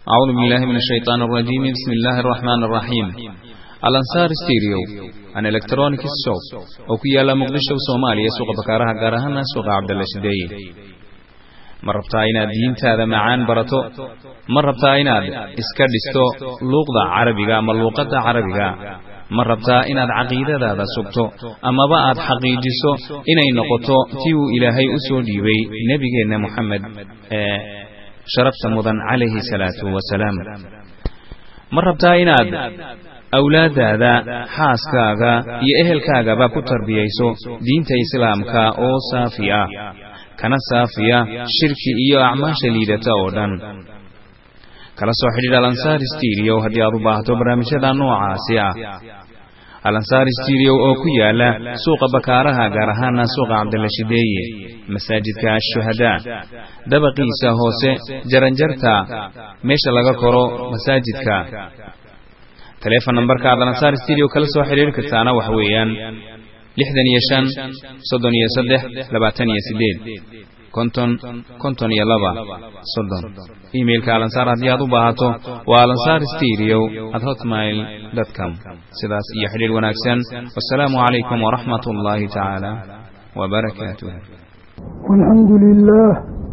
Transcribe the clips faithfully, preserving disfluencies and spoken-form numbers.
أعوذ بالله من الشيطان الرجيم. بسم الله الرحمن الرحيم. الأنصار ستيريو أنا إلكترونيك الشوب وكي على مقدشة وصوماليا سوق بكارها قارهنا سوق عبد الله شدي مربطاينا دين هذا معان برتو مربطاينا إسكادستو لغة عربية ملوقة عربية مربطاينا عقيدة هذا سوقتو أما بعد حقيقيسو إني نقطو تيو إلهي أسودي وي نبينا محمد آه شرفت مضن عليه الصلاة والسلام مربطاينا أولاد هذا حاس كاغا يأهل كاغا باكو تربييسو دين إسلام كا أو صافية كان صافية شركي إيو أعماش ليدة أودان كلا سوحيد الأنصار ستيريو هدي أرباهتو برامجة نوعا سيا الأنصار ستيريو أو كيالا سوق بكارها غارهانا سوق عبد الله شدي مساجد كالشهداء دبقي ساهوسي جرنجرتا ميش لغا كورو مساجد كا تليفون نمبر كا الأنصار ستيريو كلا سوحيد كتانا وحويان لحدن يشان صدن يصدح لباتن يسديد كنتن كنتن يلبا صدن إيميل كالانصار هديادو باهاتو والانصار ستيريو at hotmail dot com سداس يحرير وناكسن والسلام عليكم ورحمة الله تعالى وبركاته. والحمد لله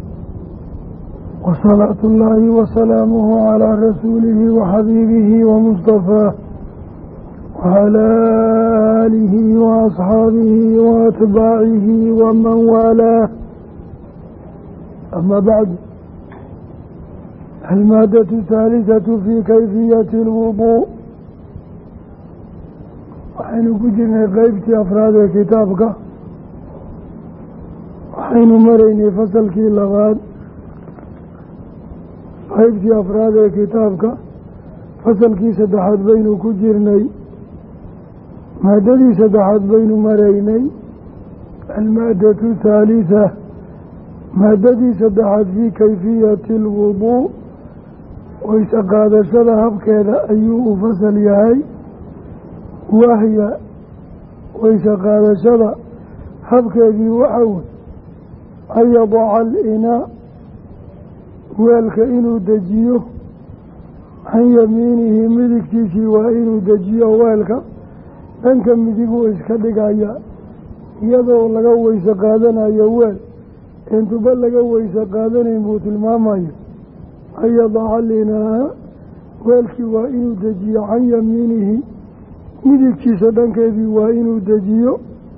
وصلاة الله وسلامه على رسوله وحبيبه ومصطفاه وعلى آله وأصحابه وأتباعه ومن والاه. أما بعد، المادة الثالثة في كيفية الوضوء. وحين كجرنا قيبت أفراد كتابك وحين مريني فصل كي لغاد قيبت أفراد كتابك فصل كي سدحت بين كجرني مادة سدحت بين مريني. المادة الثالثة مادة سدحت في كيفية الوضوء ويسقاد شرهب كذا أيوه فصل يهي وهي ويسقاد شرهب كذا وحول أن يضع الإناء والكائن دجيه عن يمينه ملكتي وإن دجيه والك أنك مدقوا إسكدقايا يدعو لقوا إسقادنا يوال انتو بلغوا إسقادنا يموت المامايا أن يضع الإناء والكي وإن دجيه عن يمينه ملكتي سدنك بي وإن دجيه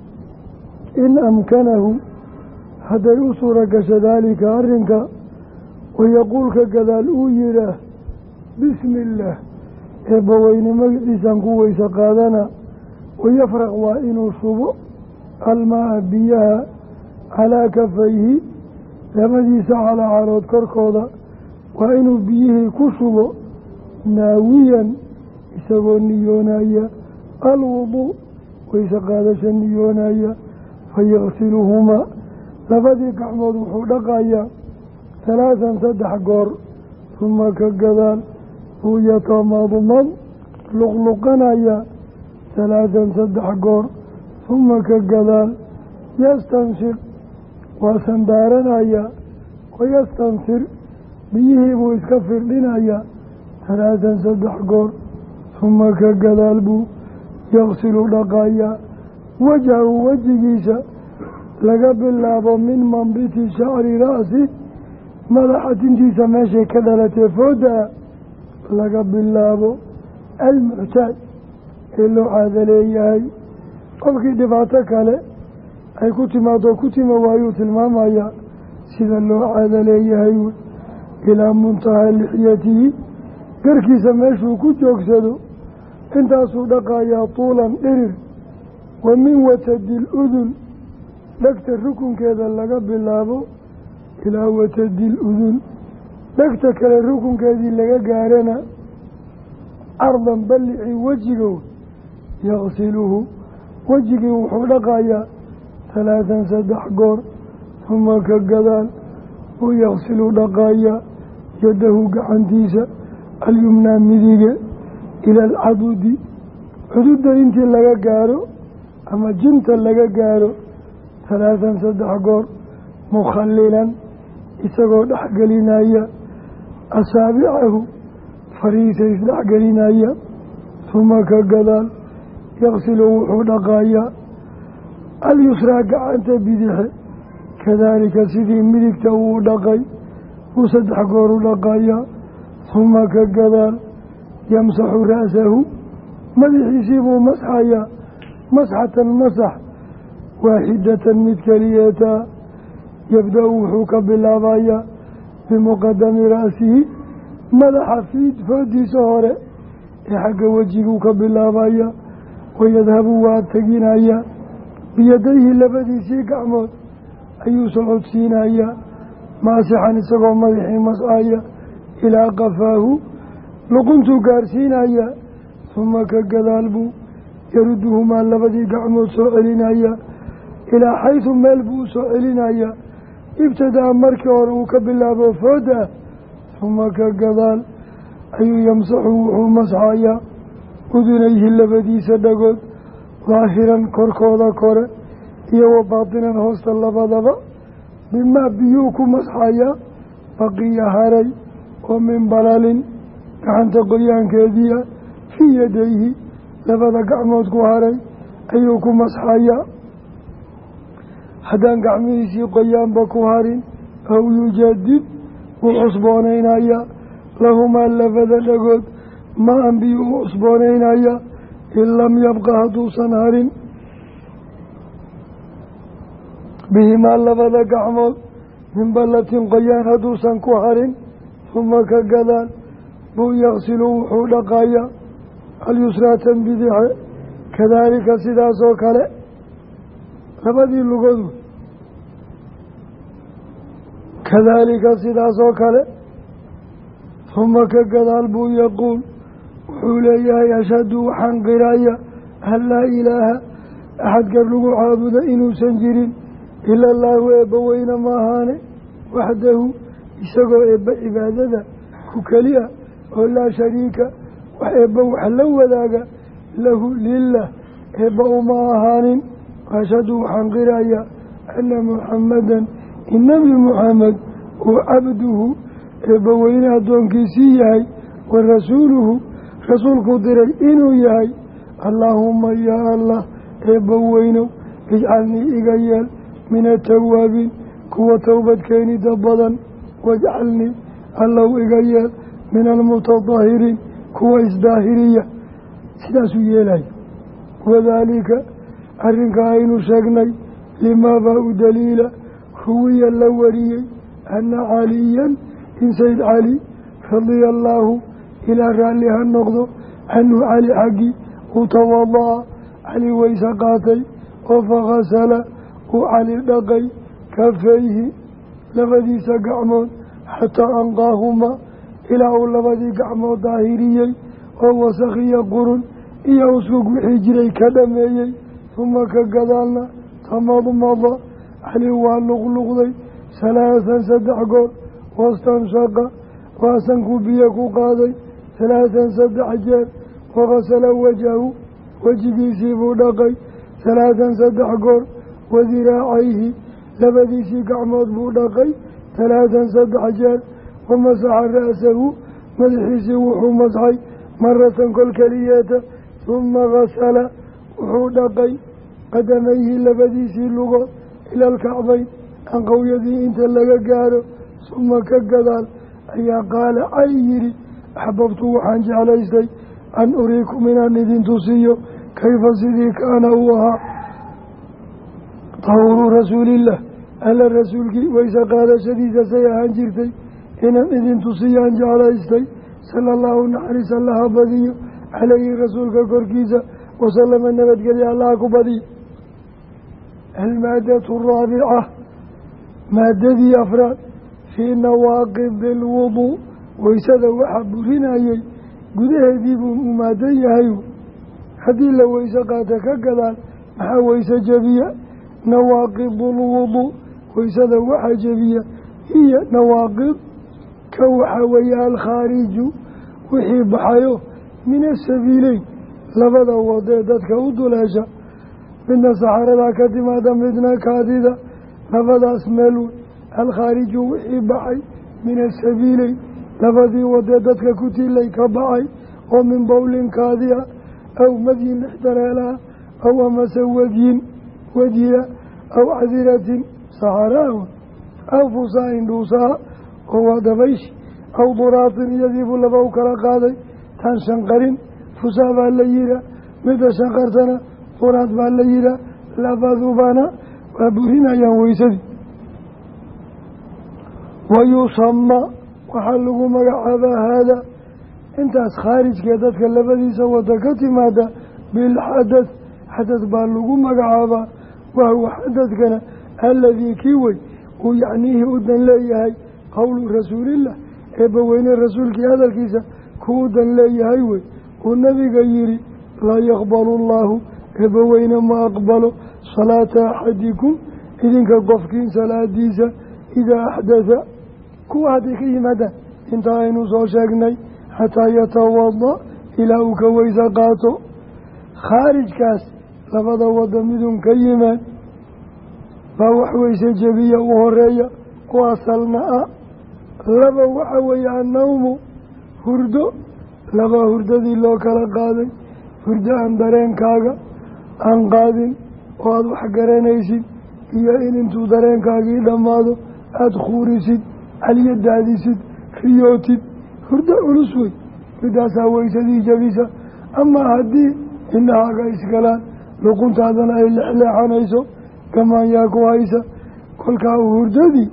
إن أمكنه هذا يصورك ذلك أرنك ويقولك كذا الأويرة بسم الله إبوين مجلسا قوة إسقادنا ويفرغ وإن صبو الماء بيها على كفيه لمجلس على عروض كركوضة وإن بيه كسبو ناويا إسقو النيونايا الوضوء وإسقادش النيونايا فيغسلهما لفدي كحمد وحدقايا ثلاثا سدح قر ثم كالقذال ويتمضمض لغلقنايا ثلاثا سدح قر ثم كالقذال يستنشق وسندارنايا ويستنصر بيه ويسكفر لنايا ثلاثا سدح قر ثم كالقذال بو يغسل لقايا وجهه وجهيسا لقب الله من منبت شعر رأسه ملحة انتيسا ماشي كدلة فودا لقب الله المعتاد إلو هذا ليهي قفكي دفعتك عليه أي كتما دو كتما وايوت المامايا سيدا اللو هذا ليهي إلى منتهى لحيته كركي سماشو كتوك سدو انتا صدقايا طولا إرر ومن وتد الأذن لكت الركن كذا لقب الله إلى وتد الأذن لكت كلا الركن كذا لقى قارنا أرضا بلعي وجهه يغسله وجهه وحلقايا ثلاثا سدح قر ثم كالقذال ويغسل لقايا يده قعنتيسا اليمنى مذيقة إلى العدود حدود انت لقى قارو أما جنت لقى قارو ثلاثا سدح قر مخللا إساقو دحقلنايا أسابعه fariisa isdhexgelinaya uma ka gadaal yaqsilu wuxuu dhaqayaa alyusraa gacanta bidixe kadaalika sidii midigta uu dhaqay uu saddex goor u dhaqayaa uma ka gadaal yamsaxu ra'sahu madaxiisii buu masxayaa masxatan masax waaxidatan mid keliyeetaa yabda-u wuxuu ka bilaabayaa bimuqadami ra'sihi madaxa fiid foodiisa hore ee xagga wejiguu ka bilaabaya wayadhabu waa teginayaa biyadayhi labadiisii gacmood ayuu socodsiinayaa maasixan isagoo madaxii mascaya ilaa qafaahu luquntuu gaarsiinayaa uma ka gadaal buu yaruduhumaa labadii gacmood soo celinayaa ilaa xaysu meel buu u soo celinayaa ibtadaa markii hore uu ka bilaabo fooda uma ka gadaal ayuu yamsaxu wuxuu masxayaa udunayhi labadiisa dhagood daahiran korkooda kore iyo wa baatinan hoosta labadaba bimaa biyuu ku masxayaa baqiya haray oo min balalin gacanta qoyaankeediia fii yadayhi labada gacmood ku haray ayuu ku masxayaa haddaan gacmihiisii qoyaanba ku harin aw yujaadid wuu cusboonaynayaa lahumaa labada dhagood maan biyuu u cusboonaynayaa in lam yabqa hadduusan harin bihimaa labada gacmood min ballatin qoyaan hadduusan ku harin uma ka gadaal buu yaqsilu wuxuu dhaqayaa alyusraatan bidixe kadaalika sidaasoo kale labadii lugodu kadaalika sidaasoo kale uma ka gadaal buu yaquul wuxuu leeyahay ashhadu waxaan qiraya an laa ilaaha axad gar lagu caabuda inuusan jirin ila allaahu eebba weyne ma ahaane waxdahu isagoo eebba cibaadada ku keliya oo laa shariika wax eebba wax la wadaaga lahu lilah eebba uma ahaanin ashhadu waxaan qiraya ana muxamadan in nebi muxamed uu cabduhu eebba weyne addoonkiisii yahay wa rasuuluhu rasuulkuu diray inuu yahay allaahuma yaa allah eebba weynow ijcalnii iga yeel min atawaabiin kuwa towbad keenida badan wajcalnii allow iga yeel min almutadahiriin kuwa isdaahiriya sidaasuu yeelaya wadaalika arrinka aynu sheegnay limaabaa u daliila ruwiya la wariyey ana caliyan in sayd cali radia allaahu ilaa raalli ha noqdo canhu cali xaggii uu tawada'a cali weyse qaatay oo fakasala uu cali dhaqay kafayhi labadiisa gacmood xataa anqaahumaa ilaa uu labadii gacmood daahiriyey oo wasakhiya qurun iyo uskug wixii jiray ka dhameeyey uma ka gadaalna tamadmada cali waa luqluqday salaasan saddex goor wastanshaqa waasankuu biyo ku qaaday salaasan saddex jeer wakasala wajahu wejigiisii buu dhaqay salaasan saddex goor wadiraacayhi labadiisii gacmood buu dhaqay salaasan saddex jeer wamasaxa ra'sahu madaxiisii wuxuu masxay maratan kol keliyeeta uma gasala wuxuu dhaqay qadamayhi labadiisii lugood ila alkacbayn anqowyadii inta laga gaaro suma ka gadaal ayaa qaala cali yidhi axbabtu waxaan jeclaystay an uriikum inaan idin tusiyo kayfa sidii kaana uu ahaa tahuru rasuulillaah alla rasuulkii weyse qaadashadiisa say ahaan jirtay inaan idin tusiyaan jeclaystay sala allahu naxariis allaha badiyo calayhi rasuulka korkiisa wasalama nabadgelya allaha ku badiyo almaadatu araabica maadadii afraad fii nawaaqidi alwuduu weysada waxaa burinayay gudaheedii buu u maadan yahay haddii la weyse qaata ka gadaal maxaa weyse jebiya nawaaqidu lwuduu weysada waxaa jebiya hiyo nawaaqid ka waxaa weeye alkhaariju wixii baxayo min asabiileyn labada wadee dadka u duleesha midna saxaradaa ka timaada midna kaadida labadaas meel wey alkhaariju wixii baxay min asabiileyn labadii wadee dadka ku tiilay ka baxay oo min bowlinkaadii ah aw madyin ixtiraalaha aw amase wadyin wadiya aw cadiratin saxaraawa aw fusaain dhuusaha oo waa dabayshi aw duraatin iyadiibuu laba u kala qaaday taan shanqarin fusaa baa la yihaa midda shanqartana duraad baa la yihaa labadubana waa burinayaan weysadii wayusama waxaa lagu magacaabaa haada intaas khaarijkee dadka labadiisa wada ka timaada bilxadad xadad baa lagu magacaabaa wahuwa xadadkana aladii kii wey uu yacniihi u dan leeyahay qowlu rasuulillah eebbaweyne rasuulkii hadalkiisa kuu u dan leeyahay wey uu nabiga yihi laa yaqbalu allaahu eebbaweyne ma aqbalo salaata axadikum idinka qofkiin salaadiisa idaa axdatha kuwa hadday ka yimaadaan intaa aynu soo sheegnay xataa yatawada ilaa uu ka weysa qaato khaarijkaas labada wada midun ka yimaad baa wax weyse jebiya u horeeya oo asalna ah laba waxa weeye annawmu hurdo laba hurdadii loo kala qaaday hurdo aan dareenkaaga aan qaadin oo aada wax garanaysid iyo in intuu dareenkaagii dhammaado aada khuurisid caliya daadisid riyootid hurdo culus wey midaasaa weysadii jabisa amaa haddii indhahaaga isgalaan luquntaadana ay lexleexanayso gamaanyaa ku haysa kolkaa u hurdadii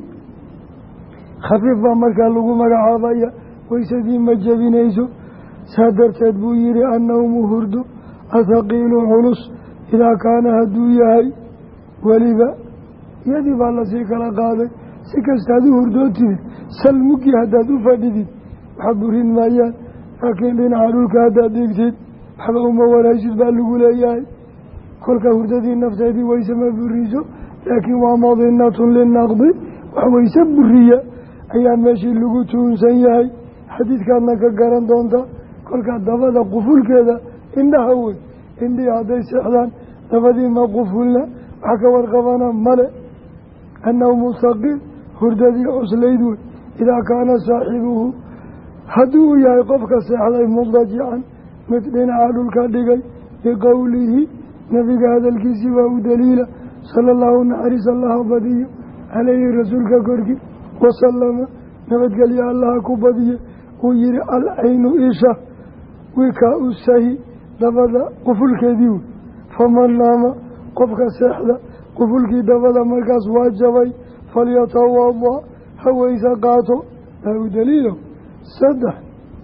khafiif baa markaa lagu magacaabaya weysadii ma jebinayso saa darteed buu yihi annawmu hurdo athaqiilu culus idaa kaana hadduu yahay weliba iyadii baa lasii kala qaaday si kastaad u hurdootide salmugii haddaad u fadhidid waxa burin maayaan laakiin dhinaca dhulka haddaad dhigtid waxba uma waraysid baa lagu leeyahay kolka hurdadii nafteedii weyse ma buriso laakiin waa madinatun linaqdi wax weyse buriya ayaa meeshii lagu tuunsan yahay xadiidkaadna ka garan doonta kolkaa dabada qufulkeeda indhaha wey indhihii hadday seexdaan dabadii ma qufulna wax ka warqabana male annawmu saqiil hurdadii cuslayd wey idaa kaana saaxibuhu haddii uu yahay qofka seexday mudajican mid dhinaca dhulka dhigay biqowlihi nabiga hadalkiisii baa u daliila sala allahu naxariis allaha badiyo caleyhi rasuulka korkii wasalama nabadgelyo allaha ku badiye uu yihi alcaynu isha wikaa u sahi dabada qufulkeedii wey faman naama qofka seexda qufulkii dabada markaas waa jabay falyatawada haweysa qaato baa u daliilo saddex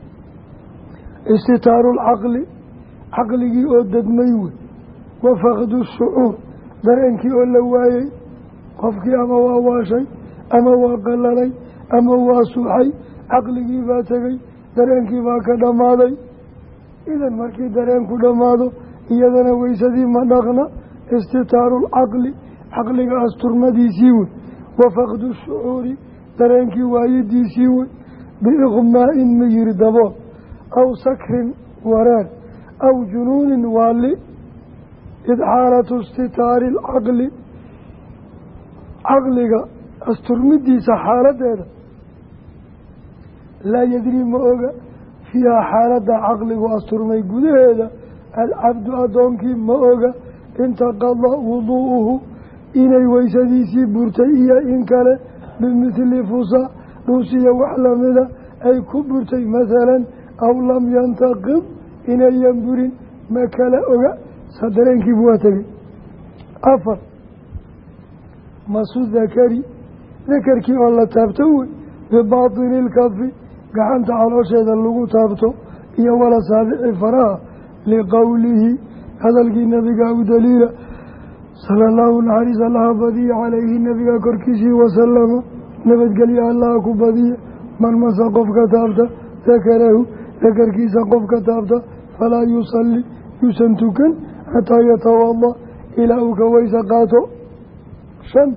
istitaaru lcaqli caqligii oo dadmay wey wa fakdu shucuur dareenkii oo la waayey qofkii ama waa waashay ama waa qalalay ama waa suuxay caqligii baa tegey dareenkii baa ka dhammaaday idan markii dareenku dhammaado iyadana weysadii ma dhaqna istitaaru lcaqli caqliga asturmadiisii wey wa fakdu shucuuri dareenkii waayidiisii wey biiqmaa-in miyir dabool aw sakrin wareer aw junuunin waali id xaalatu istitaari alcaqli caqliga asturmidiisa xaaladeeda laa yadri ma oga fiiha xaaladda caqligu asturmay gudaheeda alcabdu addoonkii ma oga intaqada wuduu'uhu inay weysadiisii burtay iyo in kale bimithli fusa dhuusiya wax lamida ay ku burtay masalan aw lam yantaqid inayan burin ma kala oga saa dareenkiibu waa tegay afar masu dakari dakarkii oo la taabto wey bibaatini ilkafi gacanta caloosheeda lagu taabto iyo wala saabici faraha liqowlihi hadalkii nabiga u daliila sala allahu naxariis allaha badiya calayhi nabiga korkiisii wasalama nabadgelyo allaha ku badiya man masa qofka taabta dakarahu dakarkiisa qofka taabta falaa yusalli yuusan tukan xataa yatawada ilaa uu ka weysa qaato shan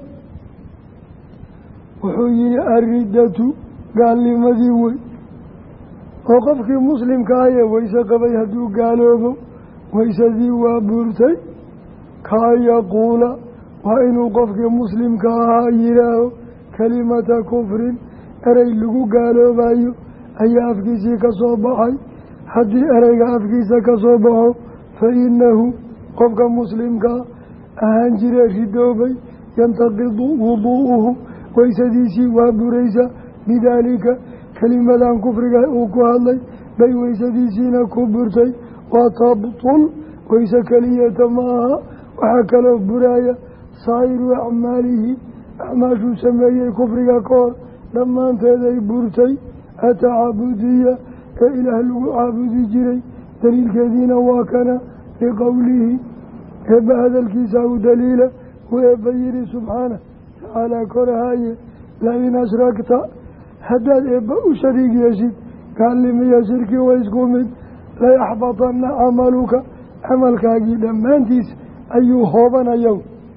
wuxuu yihi alriddatu gaalnimadii wey oo qofkii muslimka ahee weyse qabay hadduu gaaloobo weysadii waa buurtay kaa yaquula waa inuu qofkii muslimka ahaa yihaaho kelimata kufrin erey lagu gaaloobayo ayaa afkiisii ka soo baxay haddii ereyga afkiisa ka soo baxo fa innahu qofka muslimkaa ahaan jire ridoobay yantaqidu wuduu'uhu weysadiisii waa buraysa bidaalika kelimadan kufriga uu ku hadlay bay weysadiisiina ku burtay waa tabtul weyse keliyata ma aha waxaa kaloo buraaya saa'iru acmaalihi acmaashuu sameeyey kufriga ka hor dhammaanteeday burtay atacaabudiya ee ilaah lagu caabudi jiray daliilkeediina waa kana liqowlihi eebba hadalkiisa u daliila uu eebba yihi subxaanah tacaalaa korahaye lain ashrakta haddaad eebba u shariig yeeshid gaalnimiya shirki wa isku mid layaxbatanna camaluka camalkaagii dhammaantiis ayuu hoobanayow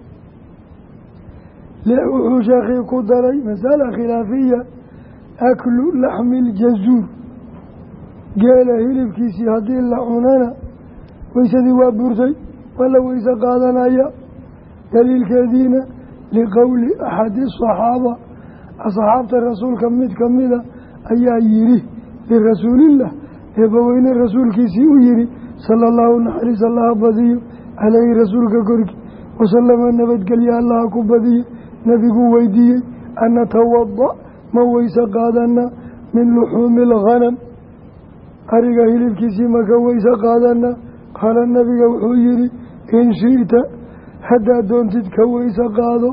lix wuxuu sheekhii ku daray masala khilaafiya aklu laxmi iljazuur geela hilibkiisii haddii la cunana weysadii waa burtay waa la weyse qaadanaya daliilkeediina liqowli axadi asaxaaba asxaabta rasuulka mid ka mida ayaa yidhi lirasuulillah eebbaweyne rasuulkiisii u yihi sala allahu naxariis allaha badiyo caleyhi rasuulka korkii wasalama nabadgelya allaha ku badiye nebiguu weydiiyey an natawada ma weyse qaadana min luxuumi alghanam ariga hilibkiisii maka weyse qaadana qaala nabiga wuxuu yihi in shi'ta haddaad doontid ka weyse qaado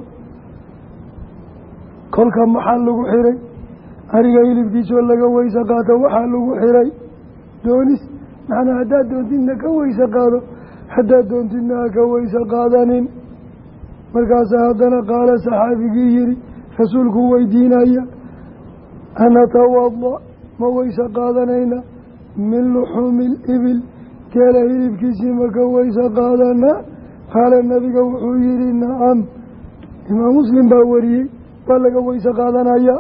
kolka maxaa lagu xiray ariga hilibkiisoo laga weyse qaato waxaa lagu xiray doonis macnaa haddaad doontidna ka weyse qaado haddaad doontidna ha ka weyse qaadanin markaasaa haddana qaala saxaabigii yihi rasuulku weydiinaya anatawada ma weyse qaadanayna min luxuumi libil geela hilibkiisii ma ka weyse qaadana qaala nabiga wuxuu yihi nacam imaam muslim baa wariyey waa laga weyse qaadanaya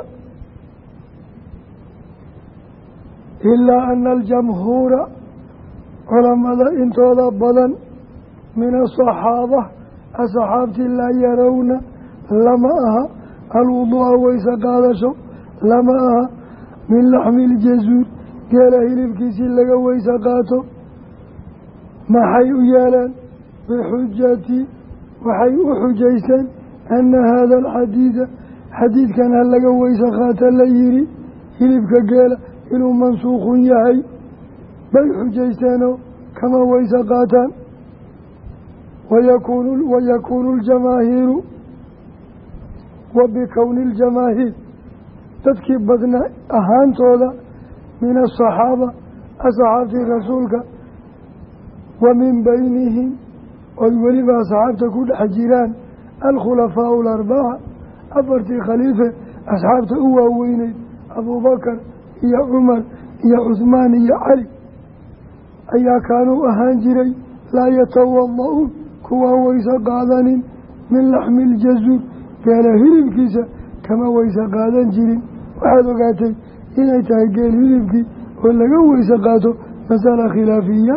ilaa ana aljamhuura culamada intooda badan min asaxaaba asxaabtii laa yarowna lama aha alwuduu'a weyse qaadasho lama aha min laxmi iljazuur geela hilibkiisii laga weyse qaato maxay u yeeleen bixujati waxay u xujaysteen ana haada alxadiida xadiidkan ha laga weyse qaata la yihi hilibka geela inuu mansuukhun yahay bay xujaysteenoo kama weyse qaataan wayakuunu wayakuunu ljamaahiiru wa bikowni ljamaahiir dadkii badna ahaantooda min asaxaaba asxaabtii rasuulka wa min beynihim oy weliba asxaabta ku dhex jiraan alkhulafaau alarbaca afartii khaliife asxaabta u waaweyneyd abuubakar iyo cumar iyo cuhmaan iyo cali ayaa kaanuu ahaan jiray laa yatawada-uun kuwaan weyse qaadanin min laxmi iljazuur geela hilibkiisa kama weyse qaadan jirin waxaad ogaatay inay tahay geel hilibkii oo laga weyse qaato masala khilaafiya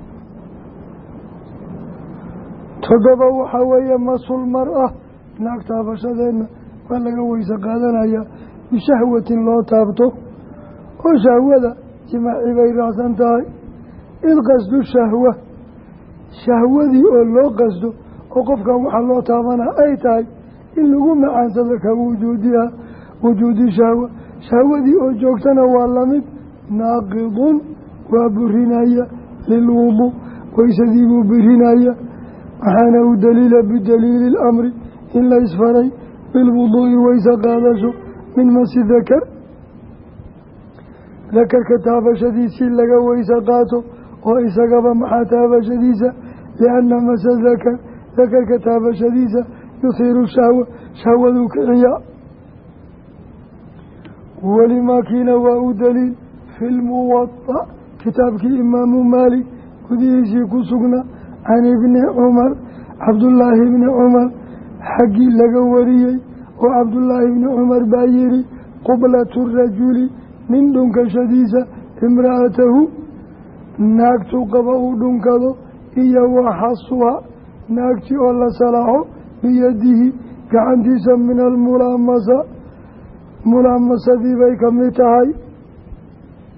toddoba waxaa weeye masul mar-ah naag taabashadeenna waa laga weyse qaadanayaa bishahwatin loo taabto oo shahwada jimaaci bay raacsan tahay id qasdu shahwa shahwadii oo loo qasdo oo qofkan waxaa loo taabanaa ay tahay in lagu macaansado ka wujuudiha wujuudi shahwa shahwadii oo joogtana waa lamid naaqidun waa burinaya lilwuduu weysadii buu burinaya waxaana u daliila bidaliili ilamri in la isfaray bilwuduu'i weyse qaadasho min masi dakar dakarka taabashadiisii laga weyse qaato oo isagaba maxaa taabashadiisa lianna masa dakar dakarka taabashadiisa yuhiiru shahwa shahwaduu kiciyaa welimakiina waa u daliil fi lmuwada kitaabkii imaamu maalik gudihiisii ku sugnaa can ibni cumar cabdullaahi ibni cumar xaggii laga wariyey oo cabdullaahi ibni cumar baa yihi qublatu rajuli nin dhunkashadiisa imra'atahu naagtuu qaba uu dhunkado iyo waxasuha naagtii oo la salaaxo biyadihi gacantiisa min almulaamasa mulaamasadii bay ka mid tahay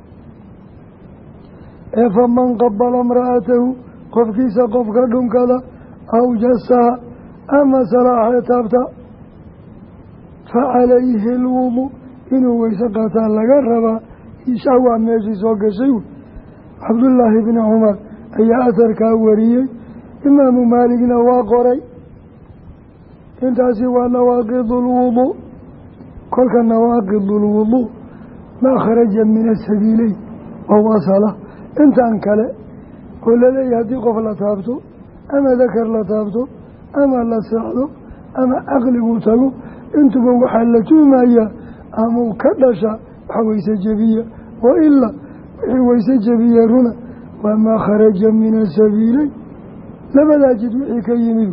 ee faman qabala imra'atahu qofkiisa qofka dhunkada aw jasaha ama salaaxee taabta fa calayhi alwudu inuu weyse qaataa laga rabaa ishaa waa meeshii soo gashay wey. cabdullaahi bni cumar ayaa asarkaa wariyey, imaamu maaligna waa qoray. intaasi waa nawaaqidu lwuduu. kolka nawaaqidu lwuduu maa kharaja min asabiileyn oo wasala intaan kale oo laleeyahay haddii qof la taabto ama dakar la taabto ama la seexdo ama caqligu tago intuba waxaa la tuumayaa amau ka dhasha waxa weyse jebiya, wa ilaa wixii weyse jebiye runa waa maa kharaja min asabiileyn labadaa jid wixii ka yimid.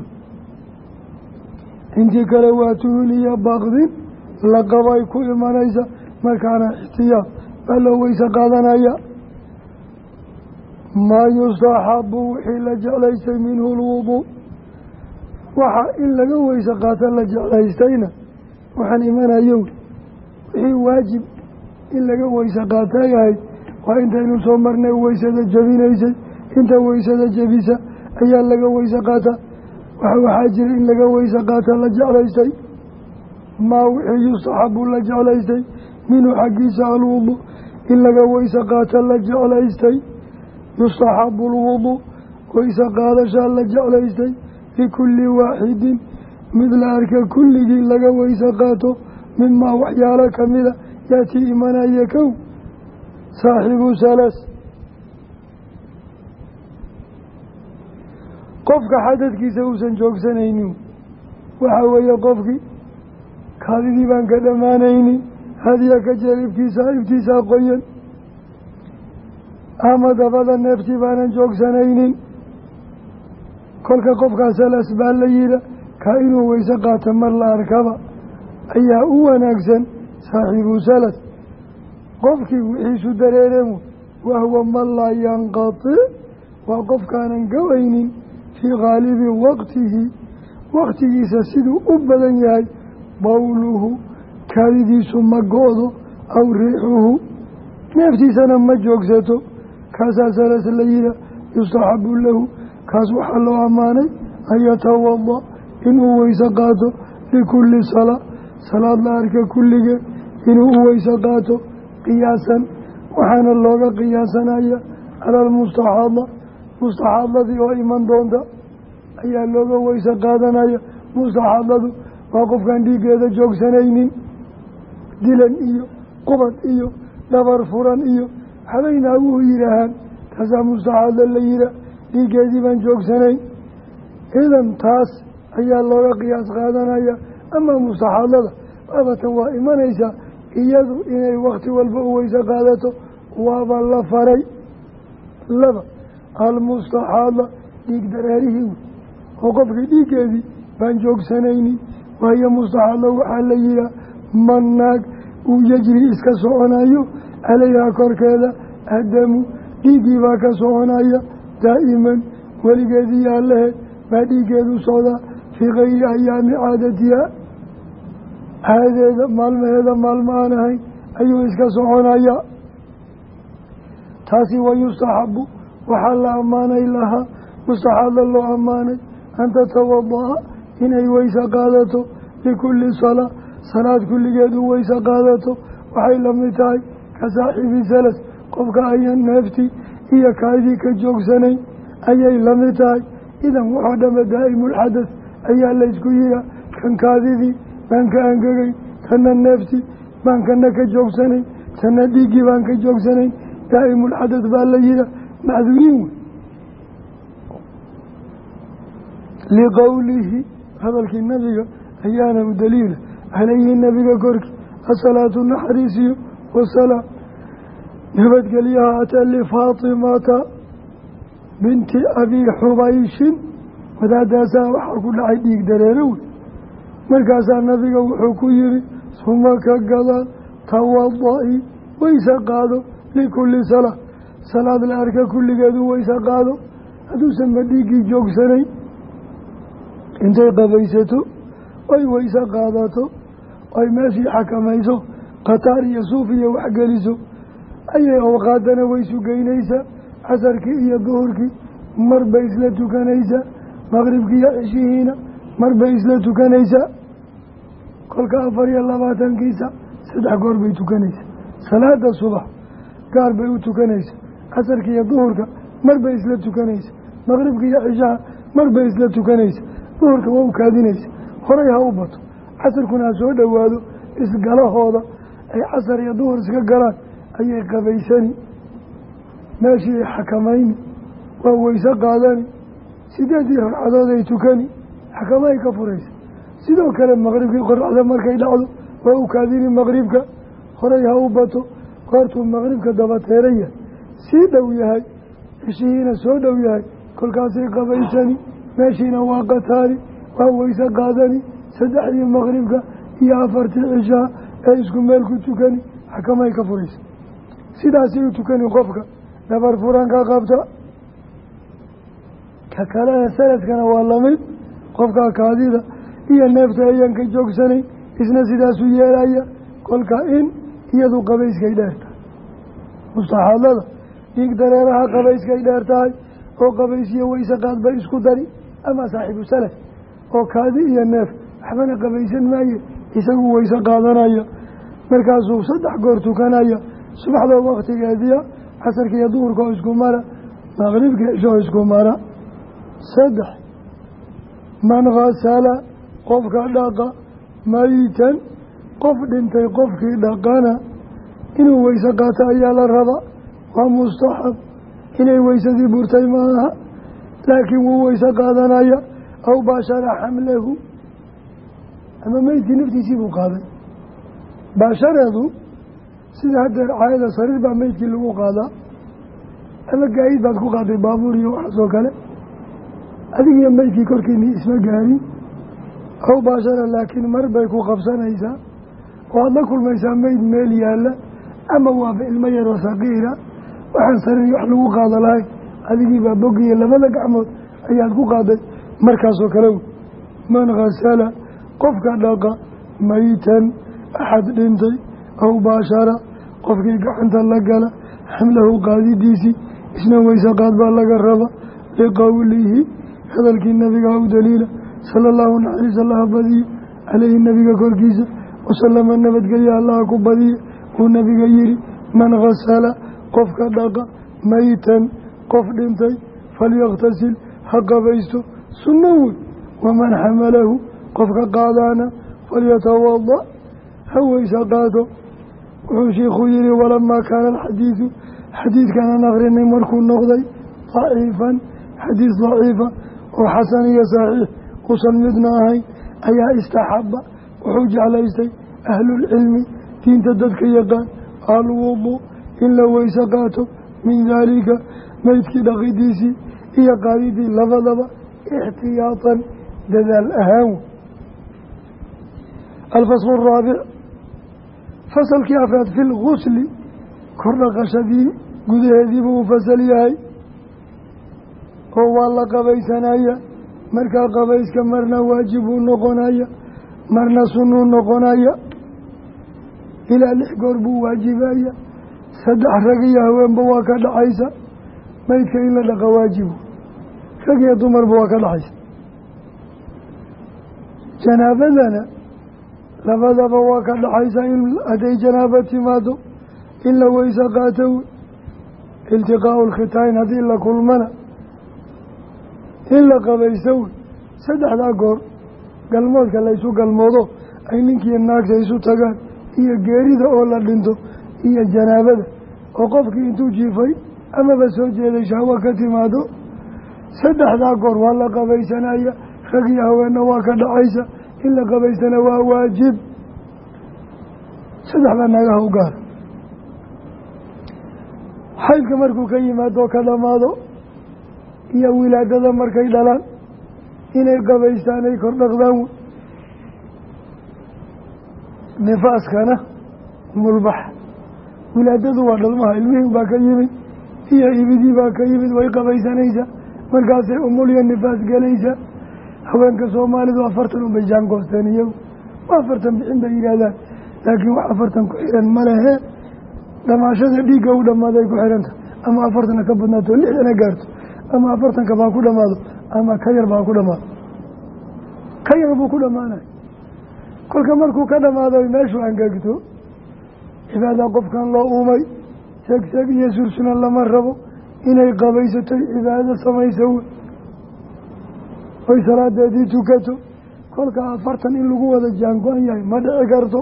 intii kale waa tuhun iyo baaqdin laqabay ku imanaysa, markaana ixtiyaad baa loo weyse qaadanaya. maa yustaxabu wixii la jeclaystay minhu lwuduu, waxa in laga weyse qaata la jeclaystayna waxaan imanayo wixii waajib in laga weyse qaata yahay waa intaynu soo marnay weysada jebinaysay. inta weysada jebisa ayaa laga weyse qaata. waxa waxaa jira in laga weyse qaata la jeclaystay. maa wixii yustaxabu la jeclaystay minhu xaggiisa alwuduu in laga weyse qaata la jeclaystay. yustaxabu alwuduu weyse qaadashaa la jeclaystay likulli waaxidin mid la arka kulligii laga weyse qaato mimaa waxyaalo kamida yaatii imanaya kow saaxibu salas, qofka xadadkiisa uusan joogsanaynin. waxa weeye qofkii kaadidii baan ka dhammaanaynin, hadiya ka jeer ibtiisa ibtiisaa qoyan, ama dabada neeftii baanan joogsanaynin. kolka qofkaas salas baa la yidha kaa inuu weyse qaato mar la arkaba ayaa u wanaagsan saaxiibu salas. qofkii wixiisu dareeremu wahwa man laa yanqatic waa qofkaanan gawaynin fii qaalibi waqtihi waqtigiisa siduu u badan yahay bawluhu kaadidiisu ma go-do aw riixuhu neeftiisana ma joogsato, kaasaa salas la yihaa. yustaxabu lahu kaas waxaa loo ammaanay an yatawada inuu weyse qaato likulli salaa salaad la arka kulligeed inuu u weyse qaato qiyaasan waxaana looga qiyaasanaya cala almustaxaada mustaxaadadii oo iman doonta ayaa looga weyse qaadanaya. mustaxaadadu waa qofkaan dhiiggeeda joogsanaynin, dilan iyo qubad iyo dhabar furan iyo habeynaaguhu yidhaahaan taasaa mustaxaada la yihaa, dhiiggeedii baan joogsanayn. idan taas ayaa looga qiyaas qaadanaya. ama mustaxaadada abatan waa imanaysaa iyadu inay wakti walba u weyse qaadato waaba la faray. laba almustaxaada dhiig dareerihii wey oo qofkii dhiiggeedii baan joogsanaynin. waayo mustaxaada waxaa la yihaa manaag uu yajri iska soconayo calayhaa korkeeda adamu dhiiggii baa ka soconaya daa'iman weligeedii yaalaheed baa dhiiggeedu socdaa fii kayri ayaami caadatiha caadeeda maalmaheeda maalmo aan ahayn ayuu iska soconaya. taasi wa yustaxabu waxaa la ammaanay lahaa mustaxaada loo ammaanay an tatawada'a inay weyse qaadato likulli salaa salaad kulligeed u weyse qaadato. waxay la mid tahay ka saaxiibi salas qofka ayan neeftii iyo kaadii ka joogsanayn ayay la mid tahay. idan waxoo dhama daa'imulxadas ayaa laysku yihaa kan kaadidii baan ka angegayn, tanna neeftii baan kana ka joogsanayn, tanna dhiiggii baan ka joogsanayn. daa'imulxadas baa la yihaa macduuriin wey. liqowlihi hadalkii nabiga ayaana u daliila calayhi nabiga korkii asalaatu naxariisiyo wasalaam nabadgelyaha atee lifaatimata binti abii xubayshin wadaadaasaa waxaa ku dhacay dhiig dareero wey. markaasaa nabiga wuxuu ku yihi suma ka gadaal tawada-i weyse qaado likulli salaa salaad la arka kulligeedu weyse qaado. hadduusanba dhiiggii joogsanayn intay qabaysato oy weyse qaadato oy meeshii xakamayso khataar iyo suuf iyo waxgeliso ayay awqaadana weysu geynaysaa. casarkii iyo duhurkii mar bay isla tukanaysaa, maqribkii iyo cishihiina mar bay isla tukanaysaa. kolka afar iyo labaatankiisa saddex goor bay tukanaysaa. salaada subax gaar bay u tukanaysaa, casarka iyo duhurka mar bay isla tukanaysaa, maqribka iyo cishaha mar bay isla tukanaysaa. duhurka waa u kaadinaysa, horay ha u bato, casarkuna ha soo dhowaado, isgalahooda ay casar iyo duhur iska galaan ayay qabaysani, meeshii ay xakamayni, waa weyse qaadani, sideedii ragcadood ay tukani, xakamo ay ka furaysa. sidoo kale maqribkii qoraxda markay dhacdo waa u kaadini, maqribka horay ha u bato, goortuu maqribka dabateeran yahay sii dhow yahay, cishihiina soo dhow yahay, kolkaasay qabaysani, meeshiina waa qataani, waa weyse qaadani, saddexdii maqribka iyo afartii cishaa ee isku meel ku tukani, xakamay ka furaysa. sidaasay u tukani qofka dhabar furanka qabta. ka kalena sanadkana waa lamid, qofka kaadida iyo neefta ayaan ka joogsanayn, isna sidaasuu yeelaya. kolka in iyadu qabayskay dheer tahay, mustaxaadada dhiig dareeraha qabayskay dheer tahay, oo qabaysiyo weyse qaad bay isku dari. ama saaxiibu salaf oo kaadi iyo neef waxbana qabaysan maaye, isagu weyse qaadanaya, markaasuu saddex goor tukanaya. subaxda waktigeediya, casarka iyo duhurka oo isku mara, maqribka cisho oo isku mara. saddex man khasala qofka dhaqa mayitan qof dhintay qofkii dhaqana inuu weyse qaato ayaa la raba. waa mustaxab, inay weysadii burtay ma aha, laakiin wuu weyse qaadanaya. aw baashara xamlahu, ama meydkii naftiisii buu qaaday. baashareedu sida haddeer caayada sariir baa meydkii lagu qaadaa, ama gaayid baad ku qaaday, baabuur iyo waxaasoo kale, adigiyo meydkii korkiinii isma gaarin. aw baashara laakiin mar bay ku qabsanaysaa, waad la kulmaysaa meyd meel yaalla, ama waaba ilmo yaroo saqiira, waxaan sariir wax lagu qaada lahayn, adigiibaa bogiyo labada gacmood ayaad ku qaaday. markaasoo kale man khasala qofka dhaqa mayitan axad dhintay, aw baashara qofkii gacanta la gala xamlahu qaadidiisii, isna weyse qaad baa laga raba. liqowlihi hadalkii nabiga u daliila sala allahu naxariis allaha badiye caleyhi nabiga korkiisa, wasalama nabadgelya allaha ku badiye, uu nabiga yihi man khasala qofka dhaqa mayitan qof dhintay falyaktasil ha qabaysto, sunno wey. waman xamalahu qofka qaadaana falyatawada ha weyse qaato. wuxuu shiikhuu yihi walamaa kaana alxadiidu xadiidkanan akrinay markuu noqday daciifan, xadiis daciifa oo xasan iyo saxiix uusan midna ahayn, ayaa istaxaba wuxuu jeclaystay ahlulcilmi diinta dadka yaqaan alwudu in la weyse qaato min daalika meydkii dhaqidiisii iyo qaadidii labadaba ixtiyaatan dadaal ahaan. alfaslu araabic fasalkii afraad fi lgusli kor dhaqashadii gudaheedii buu u fasal yahay, oo waa la qabaysanaya. markaa qabayska marna waajib uu noqonaya, marna sunnuu noqonaya, ilaa lix goor buu waajibaya. saddex rag iyo haweenba waa ka dhaxaysa, meydka in la dhaqa waajibu, rag iyo dumarba waa ka dhaxaysa. janaabadana labadaba waa ka dhaxaysa, in hadday janaaba timaado in la weyse qaato. iltiqaau lkhitayn haddii la kulmana in la qabaysto. saddexdaa goor galmoodka la ysu galmoodo ay ninkiiyo naagta isu tagaan, iyo geerida oo la dhinto, iyo janaabada oo qofkii intuu jiifay amaba soo jeeday shahwo ka timaado, saddexdaa goor waa la qabaysanaya. rag iyo haweenna waa ka dhacaysa, in la qabaystana waa waajib. saddexdaa naagaha u gaara. xaydka markuu ka yimaado ka dhammaado, iyo wilaadada markay dhalaan inay qabaystaan ay kor dhaqdaan. nifaaskana mulbax, wilaadadu waa dhalmaha, ilmihii baa ka yimid iyo ibidii baa ka yimid, way qabaysanaysaa, markaasay umul iyo nifaas gelaysaa. haweenka soomaalidu afartan unbay jaangoosteen, iyagu waa afartan bixin bay yidhaahdaan, laakiin wax afartan ku xiran ma lehe, dhamaashada dhiigga u dhammaaday ku xihanta. ama afartana ka badnaato lixdana gaarto ama afartanka baa ku dhamaado ama ka yar baa ku dhamaado ka yar buu ku dhamaanay kolka markuu ka dhamaado meeshuu angegto cibaada qofkan loo uumay seegseeg iyo sursuna lama rabo inay qabaysatay cibaado samaysa wey oy salaadeedii tukato kolka afartan in lagu wada jaango-an yahay ma dhici karto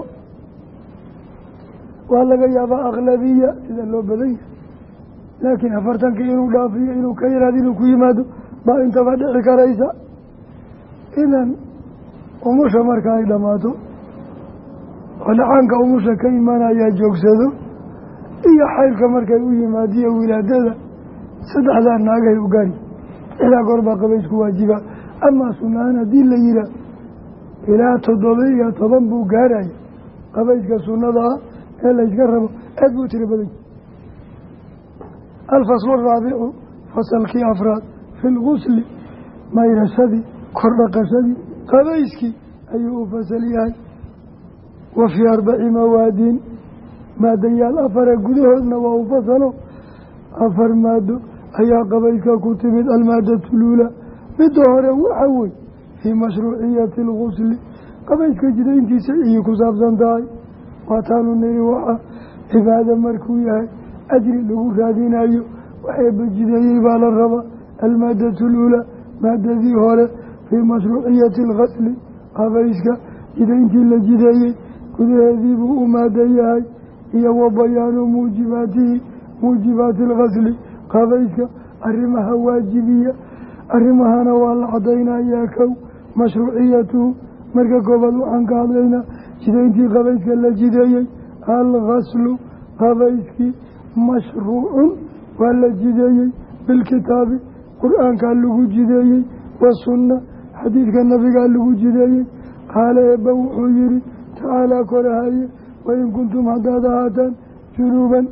waa laga yaabaa aqlabiya sida loo badan yahay laakiin afartankii inuu dhaafiyo inuu ka yaraado inuu ku yimaado baa intaba dhici karaysa idan umusha marka ay dhammaato oo dhacaanka umusha ka imaanayaa joogsado iyo xaylka markay u yimaadiyo wilaadada saddexdaa naagahay u gaari ilaa goor baa qabaysku waajiba amaa sunahaan haddii la yihaa ilaa toddoba iyo toban buu gaaraya qabayska sunnada ah ee layska rabo aad buu tiro badan alfaslu araabicu fasalkii afraad fi lgusli mayrashadii kordhaqashadii qabayskii ayuu u fasal yahay wa fii arbaci mawaadiin maadayaal afara gudahoodna waa u fasalo afar maado ayaa qabayska ku timid almaadatu luula midda hore waxa wey fii mashruuciyati algusli qabayska jidayntiisa iyay ku saabsan tahay waataanu niri waxa cibaado markuu yahay ajri lagu raadinayo waxeeba jideeyey baa la rabaa almaadatu luulaa maadadii hore fii mashruuciyati alghasli qabayska jidayntii la jideeyey gudaheedii buu u maada yahay iyo wa bayaanu muujibaatihi muujibaati alghasli qabayska arrimaha waajibiya arrimahana waa la cadaynayaa kow mashruuciyatuhu marka koobaad waxaan ka hadlaynaa jidayntii qabayska la jideeyey alghaslu qabayskii mashruucun waa la jideeyey bilkitaabi qur-aankaa lagu jideeyey wasunna xadiidka nabigaa lagu jideeyey qaala eebba wuxuu yihi tacaalaa korahaye wain kuntum haddaad ahaataan junuuban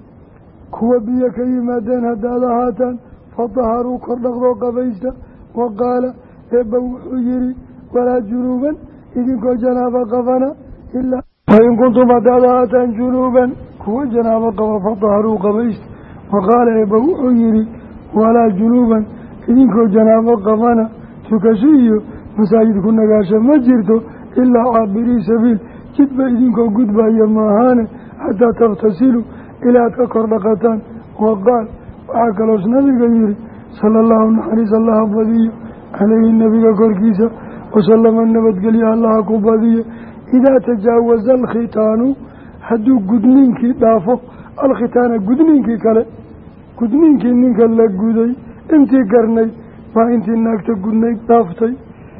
kuwa biyo ka yimaadeen haddaad ahaataan fadaharuu kordhaqdoo qabaysta wa qaala eebba wuxuu yihi walaa junuuban idinkoo janaaba qabana ilaa wain kuntum haddaad ahaataan junuuban kuwa janaabo qaba fadaharuu qabaysta wa qaala eebba wuxuu yihi walaa junuuban idinkoo janaabo qabana tukasho iyo masaajid ku nagaasha ma jirto ilaa caabirii sabiil jidba idinkoo gudbaya maahaane xataa takhtasiluu ilaad ka kor dhaqataan wa qaal waxaa kaloos nabiga yihi sala allahu naxariis allaha badiyo caleyhi nabiga korkiisa wasalama nabadgelyo allaha ku badiyo idaa tajaawaza alkhitaanu hadduu gudniinkii dhaafo alkhitaana gudniinkii kale gudniinkii ninka la guday intii garnay baa intii naagta gudnayd dhaaftay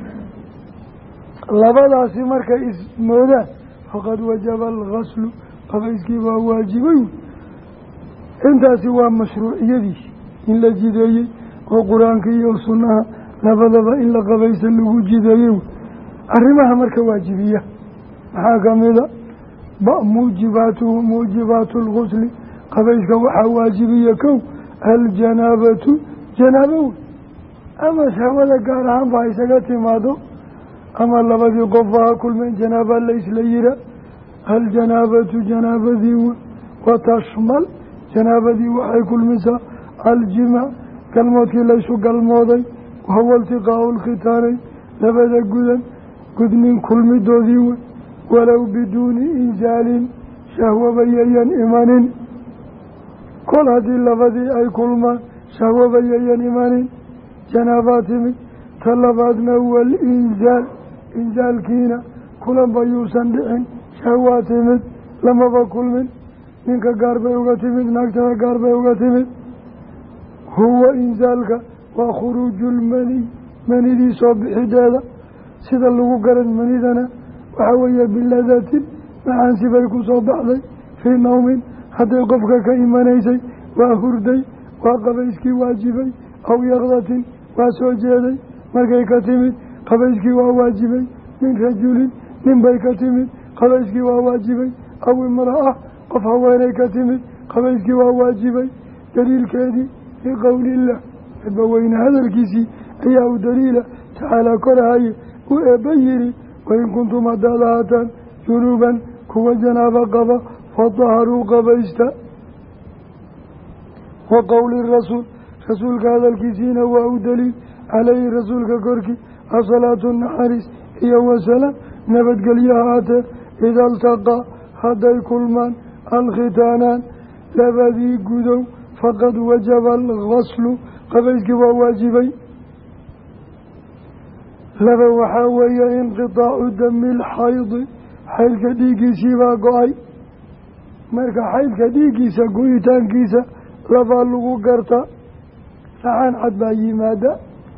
labadaasi markay ismoodaan faqad wajaba alghaslu qabayskii waa waajibay intaasi waa mashruuciyadiisi in la jideeyey oo qur-aanka iyo sunnaha labadaba in la qabaysa lagu jideeyey arrimaha marka waajibiya maxaa kamida ba muujibaatuhu muujibaatu lgusli qabayska waxaa waajibiya kow aljanaabatu janaabo wey ama shahwada gaar ahaan baa isaga timaado ama labadii qofa ha kulmeen janaaba laysla yira aljanaabatu janaabadii wey watashmal janaabadii waxay kulmisaa aljimac galmoodkii laysu galmooday wahuwa iltiqaau lkhitaanayn labada gudan gudnin kulmidoodii wey walow biduuni inzaalin shahwaba yayan imanin kol haddii labadii ay kulmaan shahwaba yayan imanin janaabaa timid ta labaadna walinzaal inzaalkiina kulanba yuusan dhicin shahwaa timid lamaba kulmin ninka gaar bay uga timid naagtana gaar bay uga timid huwa inzaalka waa khuruuju lmaniy manidii soo bixideeda sida lagu garan manidana waxaa weeye biladatin macaansi bay ku soo baxday fii nawmin hadday qofka ka imanaysay waa hurday waa qabayskii waajibay aw yaqdatin waa soo jeeday markay ka timid qabayskii waa waajibay min rajulin nin bay ka timid qabayskii waa waajibay aw imraa qof haweenay ka timid qabayskii waa waajibay daliilkeedii fii qowliillah eebba weyne hadalkiisii ayaa u daliila tacaalaa korahaye uu eebba yihi wain kuntum haddaad ahaataan junuuban kuwa janaabo qaba fadaharuu qabaysta وقول الرسول رسولك هذا الكيسين وهو دليل عليه رسولك كركي الصلاة النحريس هي وسلام نبت قليهات إذا التقى هدي كل من الختانان لبذي قدو فقد وجب الغسل قبيسك وواجبي لبا وحاوي انقطاع دم الحيض حيلك ديكي سيبا قوي مركا حيلك ديكي ساقويتان كيسا لبا لغو قرطا فعان عدبايي ماذا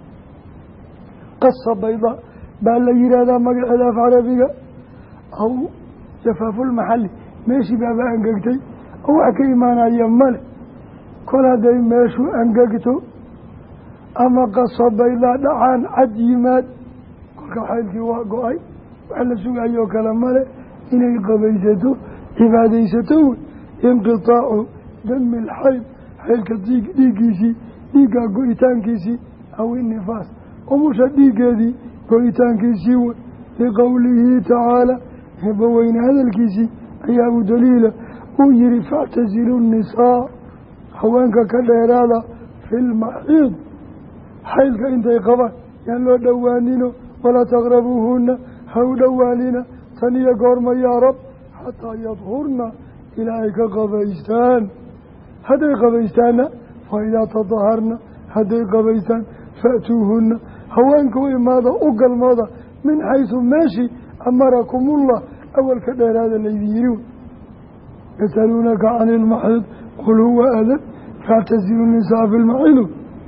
قصة بيضاء بألا هذا مقعد في عربية أو جفاف المحل ماشي بابا أنققتي أو أكي مانا يمال كل هذا ماشو أنققتو أما قصة بيضاء دعان عديمات كل حيلك واقعي وعلى سوء أيو كلام ماله إنه قبيسته عباديسته انقطاع دم الحيض حيلك ديك ديكيسي ديكا قويتان كيسي أو النفاس ومش ديكا دي قويتان كيسي لقوله تعالى بوين هذا الكيسي أيها دليل ويري فاعتزلوا النساء حوانك كالإرادة في المحيض حيلك انت يقبل يعني لو دوانينو ولا تغربوهن هو دوانينا ثانية قرم يا رب حتى يظهرنا إلهيك قبيستان هذا قبيستان فإذا تظهرنا هذا قبيستان فأتوهن هوانك وإماذا أقل ماذا من حيث ماشي أمركم الله أول كدير هذا الذي يرون يسألونك عن المحيض قل هو أذن فاعتزلوا النساء في المحيض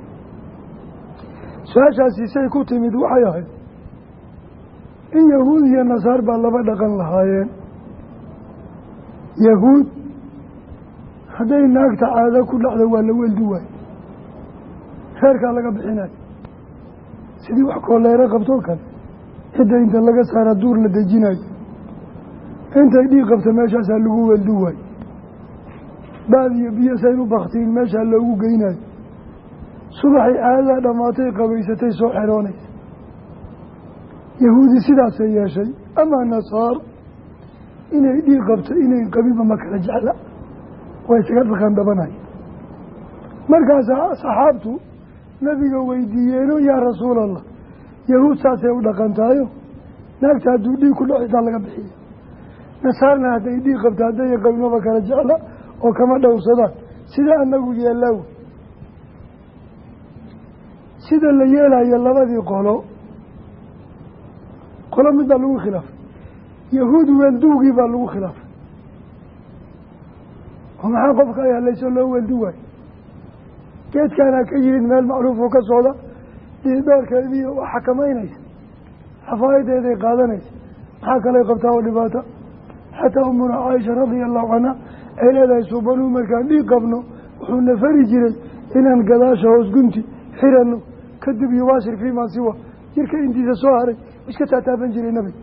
ساشا سيسي كتمد وحياه إن يهود هي النصار بالله بدقن لهايين يهود هذا الناك تعالى كل هذا هو الأول دواي خيرك على قبحناك سيدي وحكوا الله يرقب كان إذا أنت لقى صار الدور لديجيناك أنت دي قبت ماشي سألقوا الدواي بعد يبي سينو بختين ماشي سألقوا قيناك صبحي هذا دماتي قبيستي سوحروني يهودي سيدا سيا شيء أما النصار إنه دي قبت إنه قبيبا ما كان جعلا ويسكت كان دبناي مركز صحابته نبي ويدينه يا رسول الله يهود ساسي ودقنتايو ناكتا دودي كل عيد الله بحيه نصارنا هذا يدي قبت هذا قبيبا ما كان جعلا وكما دو صدا سيدا أنه يلاو سيدا اللي يلا يلا بدي قولوا قولوا من ذا خلاف يهود والدوغي بالله خلاف هم حقفك يا ليس له والدوغي كيف كان كير مال معروف وكسوله دار كذي وحكمينيس حفايد هذه قادنيس حكى لي قبتها ولباتا حتى أمنا عائشة رضي الله عنها إلى لا يسوبنوا مكان لي قبنه وحنا فريجري إن انقلاش وسقنتي حيرانه كذب يواشر فيما سوى يركا انتي سوهري مش كتعتابن جري نبي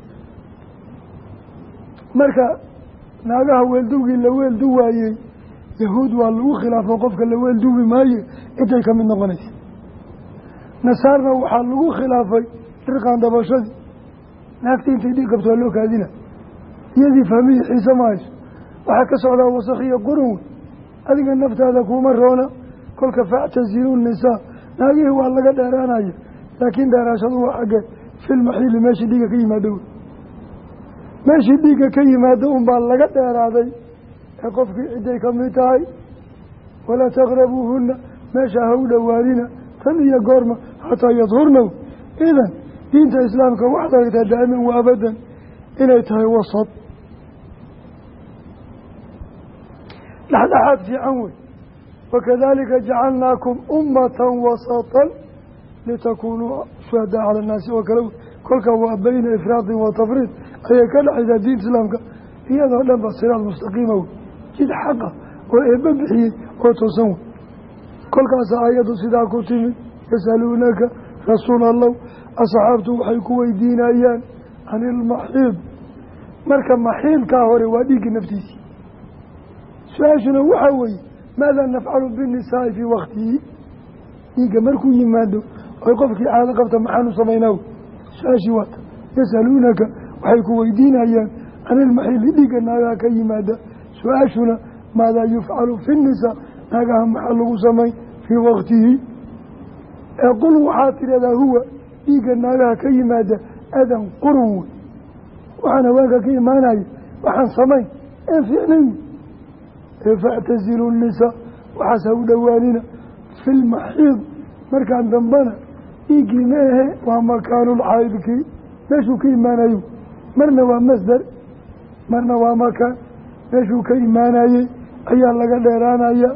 marka naagaha weelduugi la weeldu waayey yahuud waa lagu khilaafo qofka la weelduugi maayo intay ka mid noqonaysa nasaarna waxaa lagu khilaafay dirqaan dabashadii naagtii intay dhiig qabto waa loo kaadina iyadii fahmihii xiise ma hayso waxaa ka socdaa wasakhiyo qurun adiga naftaada kuuma roona kolka factazilu nisaa naagihii waa laga dheeraanaya laakiin dheeraashadu waa xaggee filmaxiili meeshii dhiiga ka yimaado meeshii dhiigga ka yimaado unbaa laga dheeraaday ee qofkii ciday ka mid tahay walaa taqrabuuhunna meesha ha u dhowaanina tan iyo goorma xataa yadhurnaw idan diinta islaamka waxaad aragtaa daa'iman wa abadan inay tahay wasad dhexdhexaad fiican wey wakadalika jacalnaakum ummatan wasatan litakunuu shuhadaa cala annaasi oo kale kolka waa bayna ifraadin wa tafriid ayay ka dhexaysaa diinta islaamka iyadoo dhan ba siraad mustaqiima wey jid xaqa oo eebba bixiyey oo toosan wey kolkaas aayaddu sidaa ku timid yasaluunaka rasuul allow asxaabtu waxay ku weydiinayaan can ilmaxiid marka maxiidkaa hore waa dhiigga naftiisii su-aashuna waxaa weeye maadaa nafcalu binnisaa'i fii waktihi dhiigga markuu yimaado oy qofkii caado qabta maxaanu samaynaa wey su-aashii waata yasaluunaka waxay ku weydiinayaan can ilmaxiidi dhiigga naagaha ka yimaada su-aashuna maadaa yufcalu fi nnisaa naagaha maxaa lagu samayn fii waqtihi ee qul waxaa tidhahdaa huwa dhiigga naagaha ka yimaada adan qurun wey waxaan haweenka ka imaanaya waxaan samayn een fiicnayn ee factasilu nisaa waxaas ha u dhowaanina fi lmaxiid markaan dambana dhiiggii ma ahe waa makaanulxaydkii meeshuu ka imaanayo marna waa masdar marna waa makaan meeshuu ka imaanayey ayaa laga dheeraanaya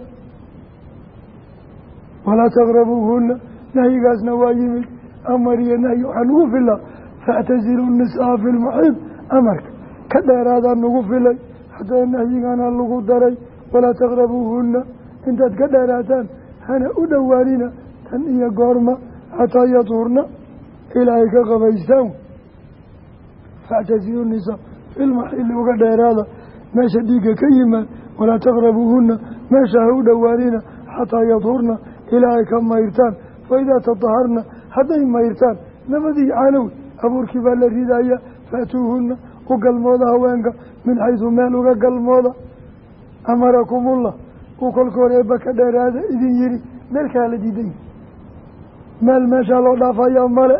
walaa taqrabuuhunna nahyigaasna waa yimid amar iyo nahyi waxaa nagu filaa factasilu nisaa fi lmaxiid amarka ka dheeraadaa nagu filay haddana nahyigana lagu daray walaa taqrabuuhunna intaad ka dheeraataan hana u dhowaanina tan iyo goorma xataa yatuurna ilaa ay ka qabaystaan factasilu nisaa fi lmaxiidi uga dheeraada meesha dhiigga ka yimaad walaa taqrabuuhunna meesha ha u dhowaanina xataa yatuurna ilaa ay ka mayrtaan fa idaa tataharna hadday mayrtaan nabadii caanow abuurkii baa la ridaya faatuuhunna u galmooda haweenka min xaysu meel uga galmooda amarakumullah uu kolkood eebba ka dheeraada idin yidhi meel kaa la diiday meel meeshaa loo dhaafayaa male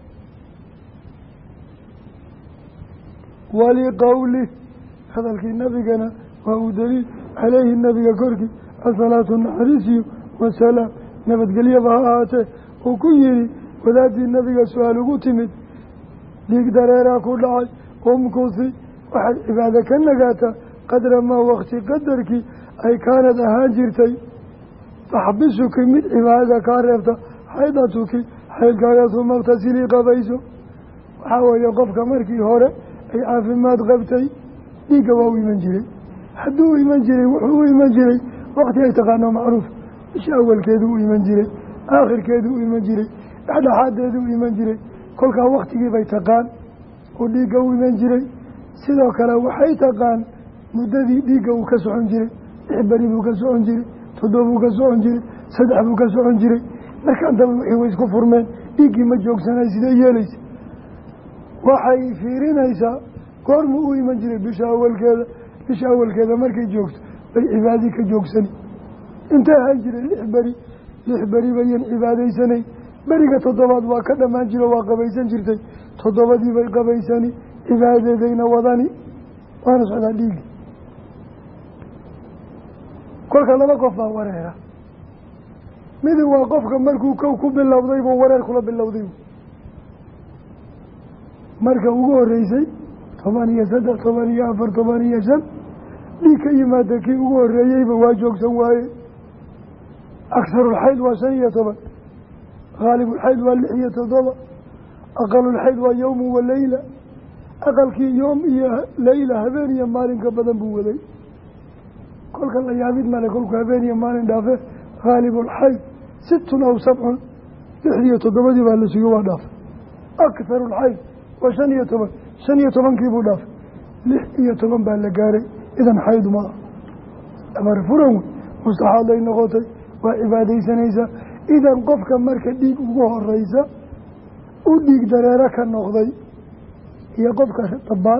waliqowlih hadalkii nabigana waa uu daliil caleyhi nabiga korkii asalaatu naxariisiyo wasalaam nabadgelyaba ha ahaatee uu ku yihi wadaadii nabiga su-aal ugu timid dhiig dareeraa ku dhacay umkusi waxaad cibaado ka nagaataa qadra maa wakti qadarkii ay kaanad ahaan jirtay taxbisuki mid cibaadada kaa reebta xaydatuki xaydkaaga suma iqtasilii qabayso waxaa weeye qofka markii hore ay caafimaad qabtay dhiigga waa u iman jiray hadduu u iman jiray wuxuu u iman jiray wakti ay taqaano macruuf bisha awalkeedu u iman jiray aakhirkeedu u iman jiray dhexdhexaadeedu u iman jiray kolkaa waktigii bay taqaan uu dhiigga u iman jiray sidoo kale waxay taqaan muddadii dhiigga uu ka socon jiray lix beri buu ka socon jiray toddoba buu ka socon jiray saddex buu ka socon jiray markaan daba wixii way isku furmeen dhiiggii ma joogsanay sidee yeelaysa waxay fiirinaysaa goormuu u iman jiray bisha awalkeeda bisha awalkeeda markay joogto bay cibaadii ka joogsani intay ahaan jiray lix beri lix beri bayan cibaadaysanay beriga toddobaad waa ka dhammaan jiro waa qabaysan jirtay toddobadii bay qabaysani cibaadadeedayna wadani waana socdaa dhiigi kolka laba qof baa wareera midi waa qofka markuu kow ku bilowday buu wareer kula bilowday marka ugu horeysay toban iyo saddex toban iyo afar toban iyo shan dhiig ka yimaada kii ugu horeeyeyba waa joogsan waaye agsarulxayd waa shan iyo toban haalibulxayd waa lix iyo toddoba aqalulxayd waa yowmu wa leyla aqalkii yoom iyo leyla habeen iyo maalinka badan buu waday kolka la yaabid male kolku habeen iyo maalin dhaafe haalibulxayd sittun aw sabcun lix iyo toddobadii baa la sugo waa dhaafay akarulxayd waa shan iyo toban shan iyo tobankii buu dhaafay lix iyo toban baa la gaaray idan xayd ma ah amar furan wey mustaxaad ay noqotay waa cibaadaysanaysaa idan qofka marka dhiig ugu horeysa u dhiig dareero ka noqday iyo qofka dabaal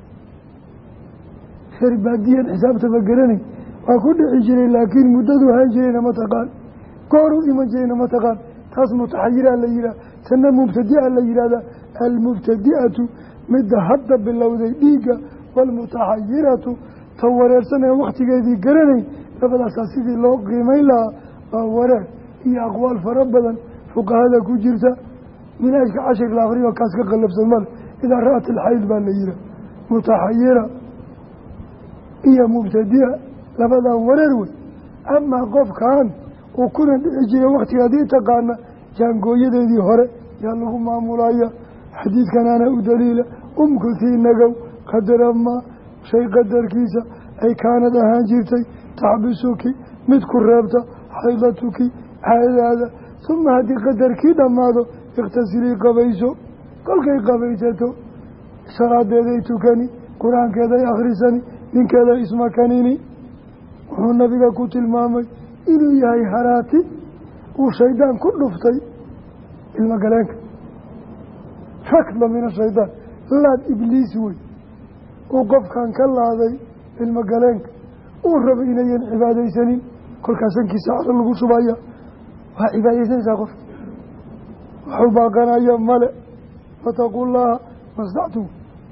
sharbaadiyan xisaabtaba garanay waa ku dhici jiray laakiin muddadu ahaan jirayna ma taqaan gooruu iman jirayna ma taqaan taas mutaxayiraa la yihaah tanna mubtadi'a la yihahdaa almubtadi'atu midda hadda bilowday dhiigga waalmutaxayiratu ta wareersanaya wakhtigeedii garanay labadaasaa sidii loo qiimeyn lahaa waa wareer iyo aqwaal fara badan fuqahada ku jirta minaajka cashir la akriyo kaas ka qalabsan male idaa ra'at alxayd baa la yihaah mutaxayira iyo mubtadi'a labadan wareer wey amaa qofkan uu kuna dhici jiray wakhtigaadii taqaana jaangooyadeedii hore yaa lagu maamulaya xadiidkanaana u daliila umkutii nagow qadaramaa shay qadarkiisa ay kaanad ahaan jirtay taxbisuki mid ku reebta xaydatuki caadadaada uma haddii qadarkii dhammaado ikhtasilii qabayso kolkay qabaysato salaadeeday tukani qur-aankeeday akhrisani ninkeeday ismakanini wuxuu nabiga ku tilmaamay inuu yahay haraati uu shaydaan ku dhuftay ilmagaleenka rakda min ashaydaan laad ibliis wey uu qofkan ka laaday ilmagaleenka uu rabay inayan cibaadaysanin kolkaasankiisa caro lagu shubaya waa cibaadaysanaysaa qofki waxu baaqanaya male fataquu llaha mastactum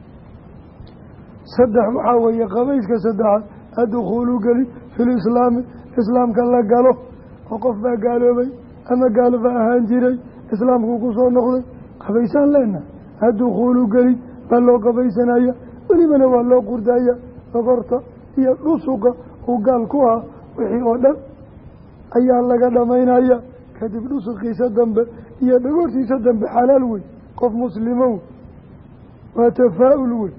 saddex waxaa weeye qabayska saddexaad addukuulu geli fi lislaami islaamka la galo oo qof baa gaaloobay ama gaalo baa ahaan jiray islaamkuu ku soo noqday qabaysaan leenaha addukuulu geli baa loo qabaysanaya welibana waa loo qurdaya doqorta iyo dhusuqa uu gaal ku ahaa wixii oo dhan ayaa laga dhamaynaya kadib dhusuqiisa dambe iyo dhagoortiisa dambe xalaal wey qof muslimo wey waa tafaa'ul wey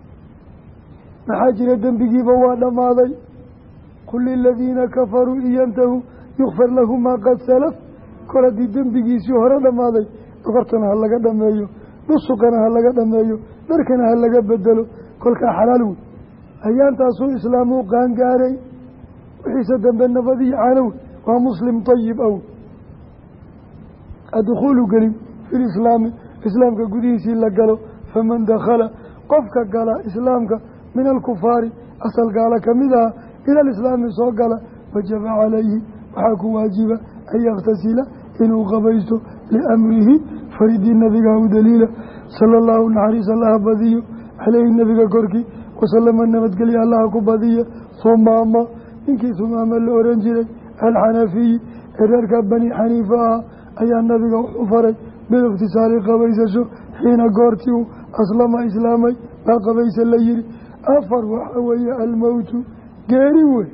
maxaa jira dembigiiba waa dhammaaday qul liladiina kafaruu in yantahuu yukfar lahu maa qad salaf kol haddii dembigiisii hore dhammaaday doqortana ha laga dhameeyo dhusuqana ha laga dhameeyo dharkana ha laga bedelo kolkaa xalaal wey ayaantaasuu islaamuu qaangaaray wixiisa dambe nabadiyo caanow waa muslim tayib aw addukuulu gelin fi lislaami islaamka gudihiisii la galo faman dakhala qofka gala islaamka min alkufaari asal gaala ka mid aha ila alislaami soo gala wajaba calayhi waxaa ku waajiba an yakhtasila inuu qabaysto liamrihi faridii nabiga u daliila sala allahu naxariis allaha badiyo caleyhi nabiga korkii wasalama nabadgelya allaha ku badiya humaama ninkii humaama la oran jiray alxanafiyi ee reerka bani xaniifa ah ayaa nabiga wuxuu faray bilikhtisaali qabaysasho xiina goortii uu aslama islaamay baa qabaysa la yihi afar waxaa weeye almowtu geeri wey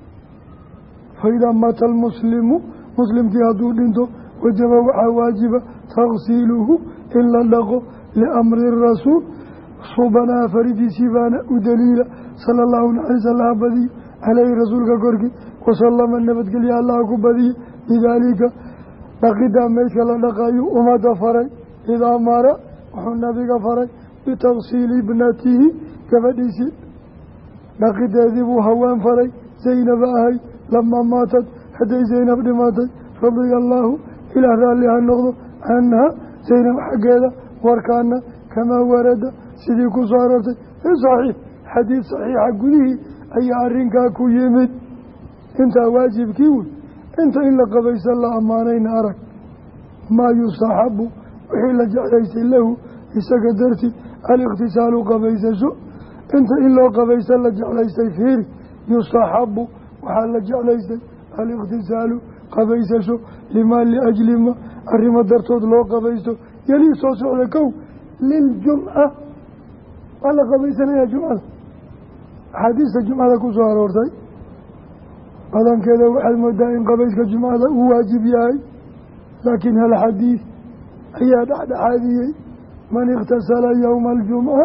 faidaa mata almuslimu muslimkii hadduu dhinto wajaba waxaa waajiba taksiiluhu in la dhaqo liamri rasuul subanaa faridiisii baana u daliila sala allahu naxariis allaha badiye caleyhi rasuulka korkii wasalama nabadgelya allaha ku badiye bidaalika dhaqidaa meydka la dhaqayu ummadda faray idaa mara wuxuu nabiga faray bitaksiili ibnatihi gabadhiisii dhaqideedii buu haween faray zaynaba ahay lamaa maatad hadday zaynab dhimaatay radia allaahu ilaah raalli ha noqdo canha zaynab xaggeeda warkaana kamaa warada sidii ku soo aroortay fi saxiix xadiid saxiixa gudihii ayaa arrinkaa ku yimid intaa waajibkii wey inta in la qabaysan la ammaanayna arag maa yustaxabu wixii la jeclaystay lahu isaga darti alikhtisaalu qabaysasho inta in loo qabaysan la jeclaystay fiiri yustaxabu waxaa la jeclaystay alikhtisaalu qabaysasho limaa liajlima arrimo dartood loo qabaysto yelii soo socda kow liljumca waa la qabaysanayaa jumcada axaadiista jumcada ku soo aroortay badankeeda waxaad moodaa in qabayska jumcada uu waajib yahay laakiin hal xadiid ayaa dhexdhexaadiyey man ikhtasala yowma aljumca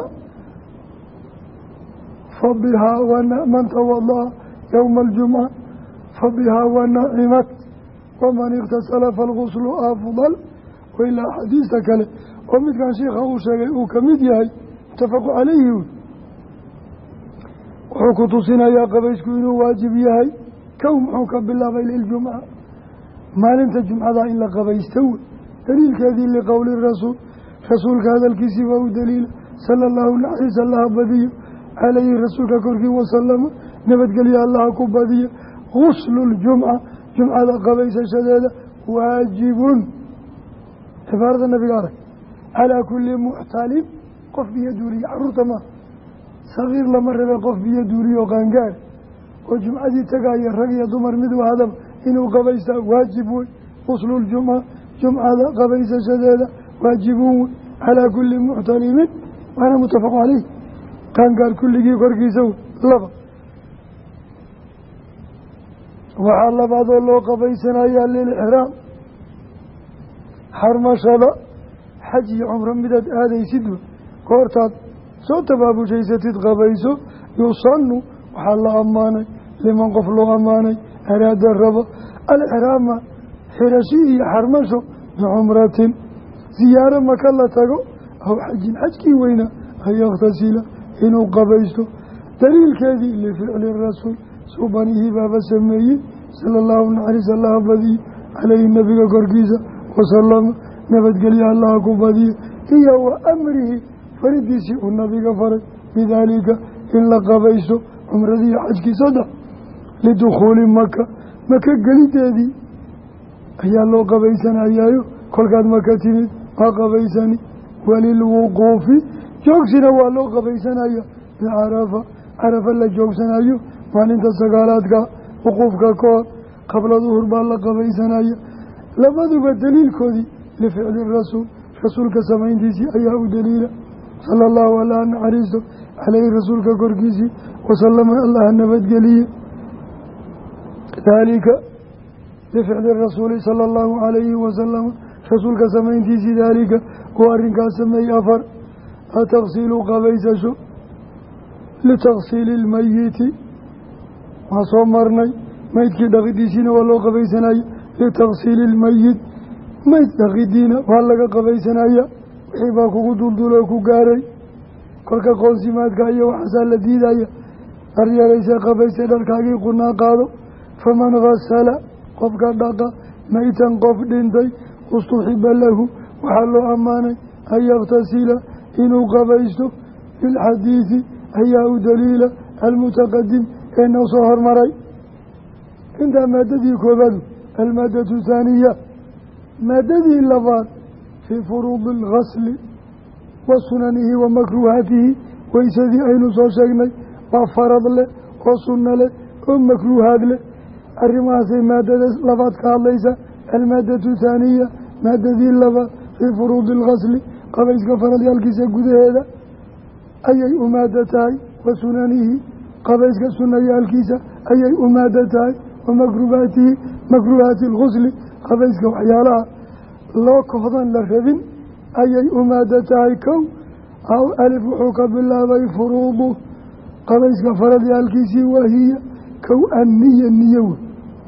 fabihaa man tawada'a yowma aljumca fabihaa wanacimat waman ikhtasala falguslu afdal wailaa xadiista kale oo midkan shiikha uu sheegay uu ka mid yahay mutafaqu calayhi wy wuxuu ku tusinayaa qabaysku inuu waajib yahay kow muxuu ka bilaabay liljumca maalinta jumcada in la qabaysta wey daliilkeedii liqowli rasuul rasuulka hadalkiisii waa u daliila sala allahu naxariis allaha badiyo caleyhi rasuulka korkii wasalama nabadgelya allaha ku badiya guslu ljumca jumcada qabaysashadeeda waajibun cibaarada nabiga arag calaa kulli muxtalin qof biyo duuriye caruurta maa sagiir lama rabe qof biyo duuriye oo qaangaar oo jumcadii tagaaya rag iyo dumar mid wahadaba inuu qabaystaa waajib wey gusluljumca jumcada qabaysashadeeda waajibun wey calaa kulli muxtalimin waana mutafaqu caleyh qaangaar kulligii korkiisa wey laba waxaa labaadoo loo qabaysanayaa lilixraam xarmashada xaj iyo cumro midaad aadaysid wey goortaad soo tabaabushhaysatid qabayso yusanu waxaa la ammaanay liman qof loo ammaanay araada raba alixraama xirashi iyo xarmasho bicumratin ziyaaro maka la tago aw xajin xajkii weynaa an yakhtasila inuu qabaysto daliilkeedii lificli rasuul subanihii baaba sameeyey sala allahu naxariis allaha badiye caleyhi nabiga korkiisa wasalama nabadgelya allaha ku badiye iyo wa amrihi faridiisii uu nabiga faray bidaalika in la qabaysto cumradiiyo xajkii saddex lidukhuuli maka maka gelideedii ayaa loo qabaysanayaayo kolkaad maka timid waa qabaysani walilwuquufi joogsina waa loo qabaysanaya bicarafa carafa la joogsanayo maalinta sagaalaadka wuquufka ka hor qabla duhur baa la qabaysanaya labaduba daliilkoodii lificli rasuul rasuulka samayntiisii ayaa u daliila sala allahu alla naxariisto caleyhi rasuulka korkiisii wasalama allaha nabadgeliye daalika lificli rasuuli sala allahu calayhi wasalama rasuulka samayntiisii daalika uu arrinkaas sameeyey afar ataksiilu qabaysasho litaksiili ilmayiti waa soo marnay maydkii dhaqidiisiina waa loo qabaysanaya litaksiili ilmayit mayd dhaqidiina waa laga qabaysanaya wixii baa kugu dulduloo ku gaaray kolka qoonsimaadka iyo waxaasaa la diidaya dharyaraysee qabaysay dharkaagii qunaa qaado faman hasala qofka dhaqa maytan qof dhintay ustuxiba lahu waxaa loo ammaanay an yaktasila inuu qabaysto bilxadiidi ayaa u daliila almutaqadim ee noo soo hormaray intaa maadadii koobaadu almaadatu thaaniya maadadii labaad fii furuudi alghasli wa sunanihi wa makruuhaatihi weysadii aynu soo sheegnay waa farad leh oo sunno leh oo makruuhaad leh arrimahaasay maadada labaad ka hadlaysa almaadatu thaaniya maadadii labaad fii furuudi alghasli qabayska faradyaalkiisa gudaheeda ayay u maado tahay wa sunanihi qabayska sunayaalkiisa ayay u maado tahay wa makruuhaatihi makruuhaati alghusli qabayska waxyaalaha loo kohdan la rabin ayay u maado tahay kow aw alif wuxuu ka bilaabay furuudu qabayska faradyaalkiisii wahiya kow anniya niyo wey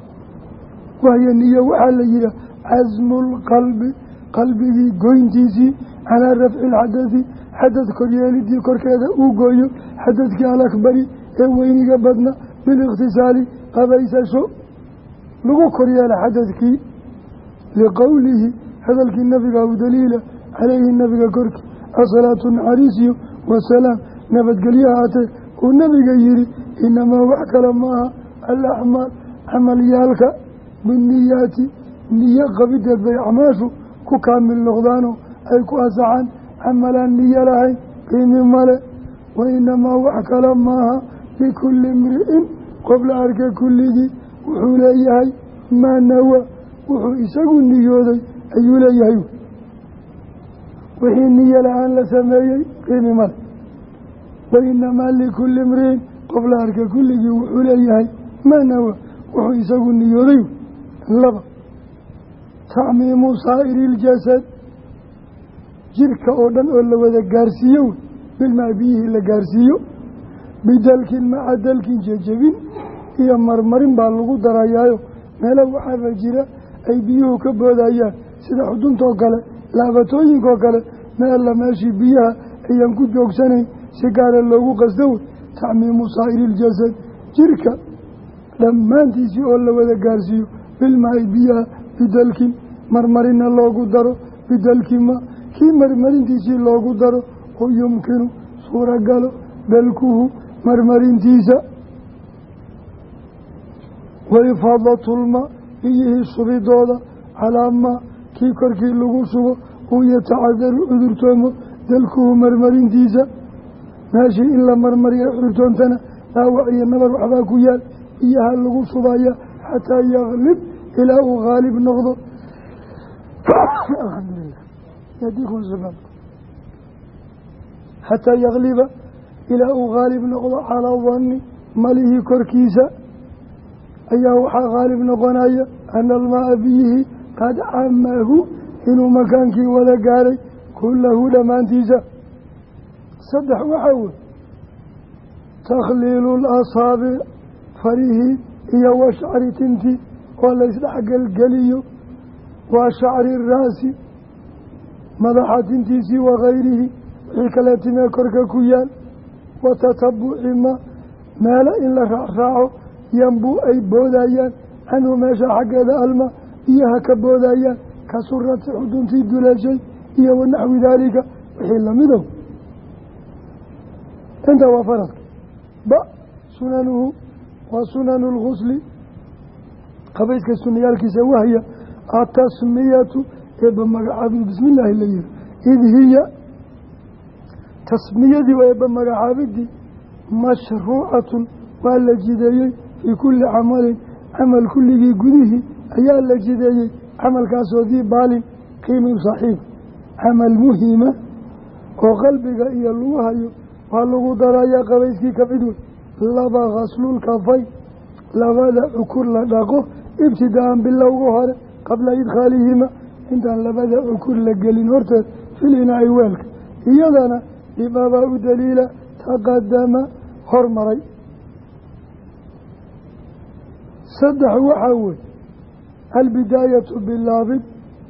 wahya niyo waxaa la yihaha casmu lqalbi qalbigii goyntiisii calaa rafci ilxadadi xadad koryeelidii korkeeda uu gooyo xadadkii alakbari ee weyniga badna bilikhtisaali qabaysasho lagu koryeela xadadkii liqowlihi hadalkii nabiga u daliila caleyhi nabiga korkii asalaatu naxariisiyo wasalaam nabadgelyo haatee uu nabiga yihi inamaa wax kale ma aha alacmaal camalyaalka biniyaati niyo qabideed bay acmaashu ku kaamil noqdaano ay ku asaxaan camalaan niyo lahayn qiimi male wa inamaa wax kale maaha likulli imri'in qof la arka kulligii wuxuu leeyahay maa nawa wuxuu isagu niyooday ayuu leeyahay wixii niyo la-aan la sameeyey qiimi male wa inamaa likulli imri'in qof la arka kulligii wuxuu leeyahay maa nawa wuxuu isagu niyooday laba tacmiimu saa'iri iljasad jirka oo dhan oo la wada gaarsiiyo wey bilmaa biyihii la gaarsiiyo bidalkin maca dalkin jejebin iyo marmarin baa lagu darayaayo meelo waxaaba jira ay biyuhu ka boodayaan sida xuduntoo kale laabatooyinkoo kale meella meeshii biyaha ayaan ku joogsanayn si gaara loogu qasdo wey tacmiimu saa'iri iljasad jirka dhammaantiisii oo la wada gaarsiiyo bilmaa biyaha bidalkin marmarina loogu daro bidalkima kii marmarintiisii loogu daro oo yumkinu suuragalo dalkuhu marmarintiisa waifaadatlma biyihii shubidooda calaa maa kii korkii lagu shubo uu yatacadaru cudurtoomo dalkuhu marmarintiisa meeshii in la marmariya cudurtoontana dhaawac iyo nabar waxbaa ku yaal biyaha lagu shubaya xataa yaklib ilaa uu haalib noqdo xataa yakliba ilaa uu haalib noqdo calaa danni malihii korkiisa ayaa waxaa haalib noqonaya ana almaaa biyihii qad camahu inuu makaankii wada gaaray kullahu dhammaantiisa saddex waxaa wey takhliilu lasaabic farihii iyo wa shacri tinti oo laysdhexgelgeliyo waa shacri raasi madaxa tintiisii wakayrihi wixii kale timee korka ku yaal wa tatabuci ma meelo in la raacraaco yanbuu ay boodayaan canhu meesha xaggeeda alma biyaha ka boodayaan ka surati xuduntii duleeshay iyo wanaxwi daalika wixii lamidow intaa waa faradka ba sunanuhu waa sunanu lgusli qabayska sunnayaalkiisa wahya atasmiyatu eebba magacaabid bismi illaahi la yihi id hiya tasmiyadii waa eebba magacaabidii mashruucatun waa la jideeyey fii kulli camalin camal kulligii gudihii ayaa la jideeyey camalkaasoo dii baalin qiimi saaxiib camal muhima oo qalbiga iyo lagu hayo waa lagu darayaa qabayskii ka mid wey laba khaslulkafay labada cukur la dhaqo ibtidaa-an bilowga hore qabla idkhaalihima intaan labada cukur la gelin horteed filinaa-i weelka iyadana limaabaa u daliila taqadama hormaray saddex waxaa wey albidaayatu bilaabid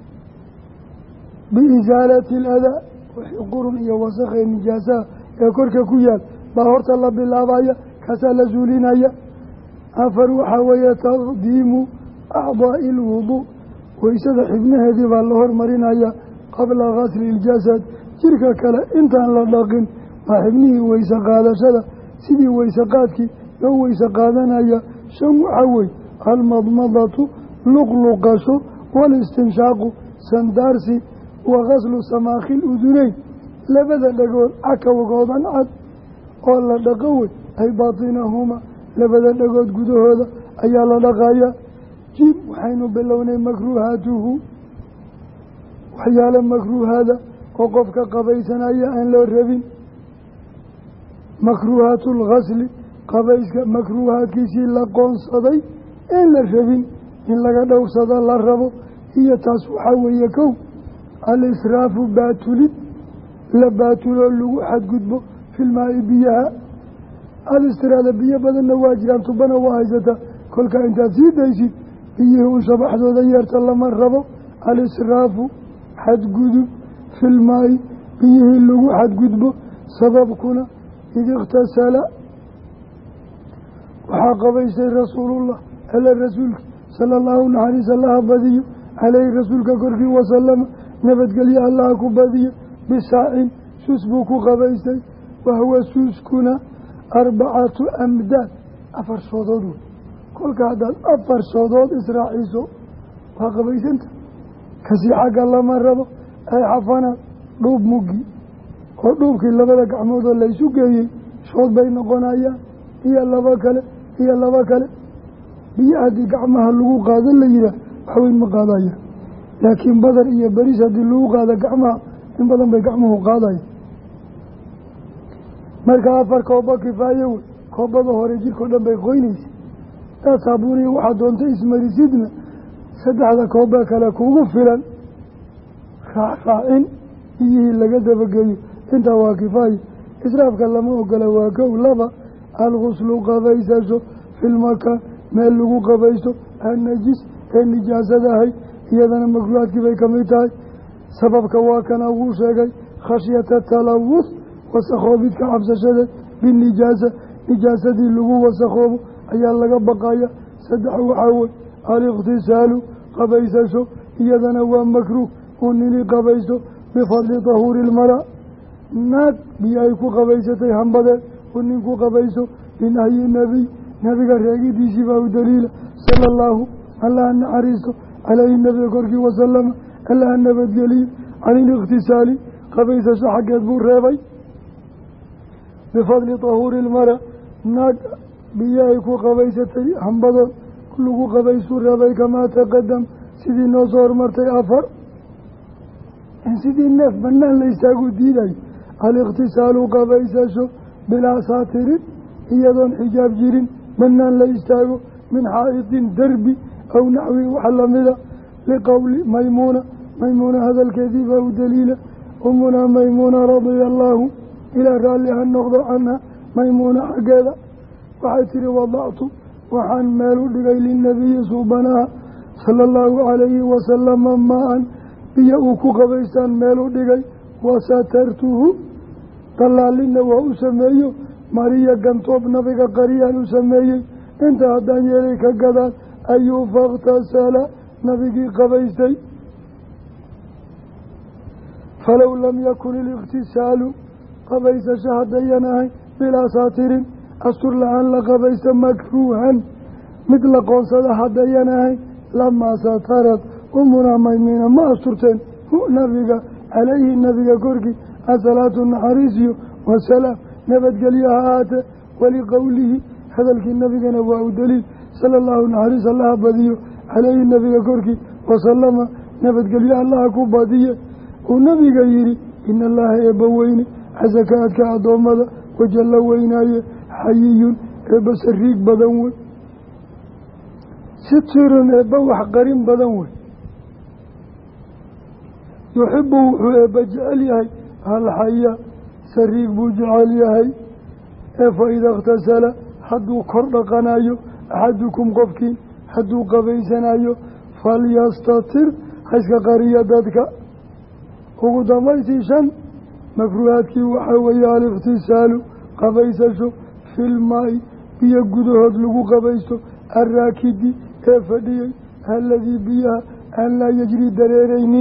biisaalati aladaa wixii qurun iyo wasakhe nijaasaha ee korka ku yaal baa horta la bilaabaya kaasaa la suulinaya afar waxaa weeye taqdiimu acdaa'i ilwuduu waysada xibnaheedii baa la hormarinaya qabla gasli iljasad jirka kale intaan la dhaqin baa xibnihii weyse qaadashada sidii weyse qaadkii loo weyse qaadanaya shan waxaa wey almadmadatu luqluqasho waalistinshaaqu sandaarsi wa gaslu samaakil uduneyn labada dhagood cakawgoodan cad oo la dhaqo wey ay baatinahuma labada dhagood gudahooda ayaa la dhaqaya jib waxaynu bilownay makruuhaatuhu waxyaalo makruuhaada oo qofka qabaysanaya aan loo rabin makruuhaatu lgasli qabayska makruuhaadkiisii la qoonsaday aan la rabin in laga dhowrsado la rabo iyo taas waxaa weeye kow al-israafu baatulid la baatuloo lagu xadgudbo filmaa-i biyaha al-istiraada biyo badanna waa jiraan tubana waa haysataa kolkaa intaad sii daysid biyihii un shabaxdooda yeerta lama rabo al-israafu xadgudub filmaa-i biyihii lagu xadgudbo sababkuna id ikhtasala waxaa qabaysay rasuulullah ala rasuulka sala allahu naxariis allaha badiyo caleyhi rasuulka korkii wasalama nabadgelyo allaha ku badiyo bisaacin suus buu ku qabaystay wahuwa suuskuna arbacatu amdaad afar soodood wey kolka haddaad afar soodood israaciso waa qabaysanta kasii xagga lama rabo ay xafana dhuub muggi oo dhuubkii labada gacmoodoo laysu geeyey shood bay noqonayaan iyo laba kale iyo laba kale biyo haddii gacmaha lagu qaado la yihaah waxweyn ma qaadaya laakiin badar iyo beriis haddii lagu qaado gacmaha in badan bay gacmuhu qaadaya marka afar kooba kifaaye wey koobada hore jirkao dhan bay qoynaysa daad saabuuniya waxaa doonta ismarisidna saddexda kooba kale kugu filan raacraacin biyihii laga dabageeyo intaa waa kifaaye israafka lama ogola waa kow laba alguslu qabaysasho filmakaan meel lagu qabaysto annajis ee nijaasadahay iyadana makruuhaadkii bay ka mid tahay sababka waa kana wuu sheegay khashyata talawus wasakhoobidka cabsashadeed binijaasa nijaasadii lagu wasakhoobo ayaa laga baqaya saddex waxaa wey alikhtisaalu qabaysasho iyadana waa makruuh uu nini qabaysto bifadli tahuuri ilmara naag biyo ay ku qabaysatay hambadeed uu nin ku qabayso binahyi nebiy nabiga reegidiisii baa u daliila sala allaahu allaha naxariisto caleyhi nabiga korkii wasalama allaha nabadgeliyo cani ilikhtisaali qabaysasho xaggeed buu reebay bifadli tahuuri ilmara naag biyo ay ku qabaysatay hambadood lagu qabaysuu reebay kamaa taqadam sidii noo soo hormartay afar in sidii neef banaan la istaagu diidayo alikhtisaalu qabaysasho bilaa saatirin iyadoon xijaab jirin banaan la istaago min xaa'itin derbi aw naxwi wax lamida liqowli maymuuna maymuuna hadalkeedii baa u daliila umunaa maymuuna radia allaahu ilaa raalli ha noqdo canha maymuuna xaggeeda waxay tihi wadactu waxaan meel u dhigay linabiyi suubanaha sala allahu calayhi wasalama maa-an biyo uu ku qabaystaan meel u dhigay wasatartuhu dallaalinna waa u sameeyo mariya gantoob nabiga qariyaan u sameeyey inta haddaan yeelay ka gadaan ayuu fakhtasala nabigii qabaystay falow lam yakun ilikhtisaalu qabaysasho haddayan ahayn bilaa saatirin astur la-aan la qabaysta makruuhan مثل قوصد حديناهي لما سترت أمنا ميمين ما أسترتين هو نبيك عليه النبي كركي الصلاة النحريسي والسلام نبت قليها آته ولقوله هذا النبي نبوه دليل صلى الله نحريس الله بديه عليه النبي كركي وسلم نبت قليها الله كبادية والنبي يري إن الله يبويني حزكاتك أدومدا وجل ويناي حيي بس الريق بدنوي ستر بوح قريم بدنوي يحبه بجعل يهي الحياة سريق بجعل يهي فإذا اغتسل حدو كرد قنايو أحدكم قفكين حدو قبيسنايو فليستطر حسك قرية دادك وقدميسي شن مفروهاتك وحوية الاغتسال قبيسشو في الماء بيقودو هدلقو قبيسو الراكدي افدي الذي بيها أن لا يجري دريرين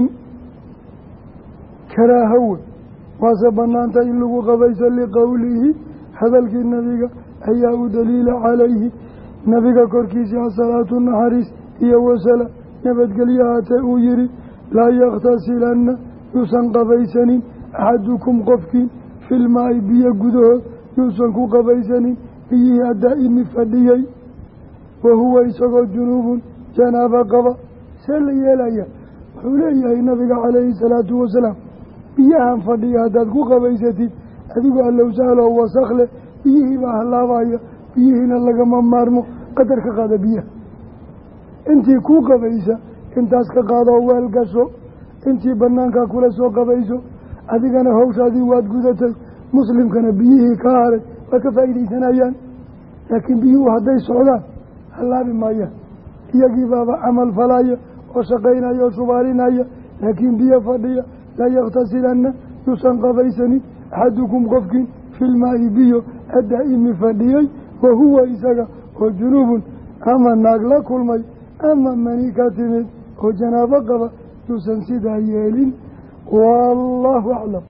كراهو واسبنانت إن لقو قبيسا لقوله هذا النبي أيه دليل عليه نبي كوركيسي صلاة النحريس هي وسلا نبت قليات أويري لا يغتسلن يسن قبيسنين أحدكم قفكين في الماء بيقوده يسن قبيسنين فيه الدائم فديي وهو يسقى جنوب جناب قبا سل يلايا حوليه النبي عليه الصلاة والسلام بيها فديها داد قبيستي أذيك الله سهله وسخله بيه ما الله بايا بيه نلقى ممارمو قدر كقاد بيه انتي كو قبيسة انتاس كقاد أول قصو انتي بنانكا كل سو قبيسو أذيك أنا هوش هذه واد قدتي مسلم كان بيه كارد وكفايدي سنايان لكن بيه هذا السعودان الله بمايا يجي بابا عمل فلايا وشقينا يا شبارنا لكن بيه فدية لا يغتسلن يسن قبيسني أحدكم قفكين في الماء بيو الدائم فديي وهو إساق وجنوب أما ناقلا كل ماي أما منيكاتين وجناب قبا يسن سيدا يالين والله أعلم.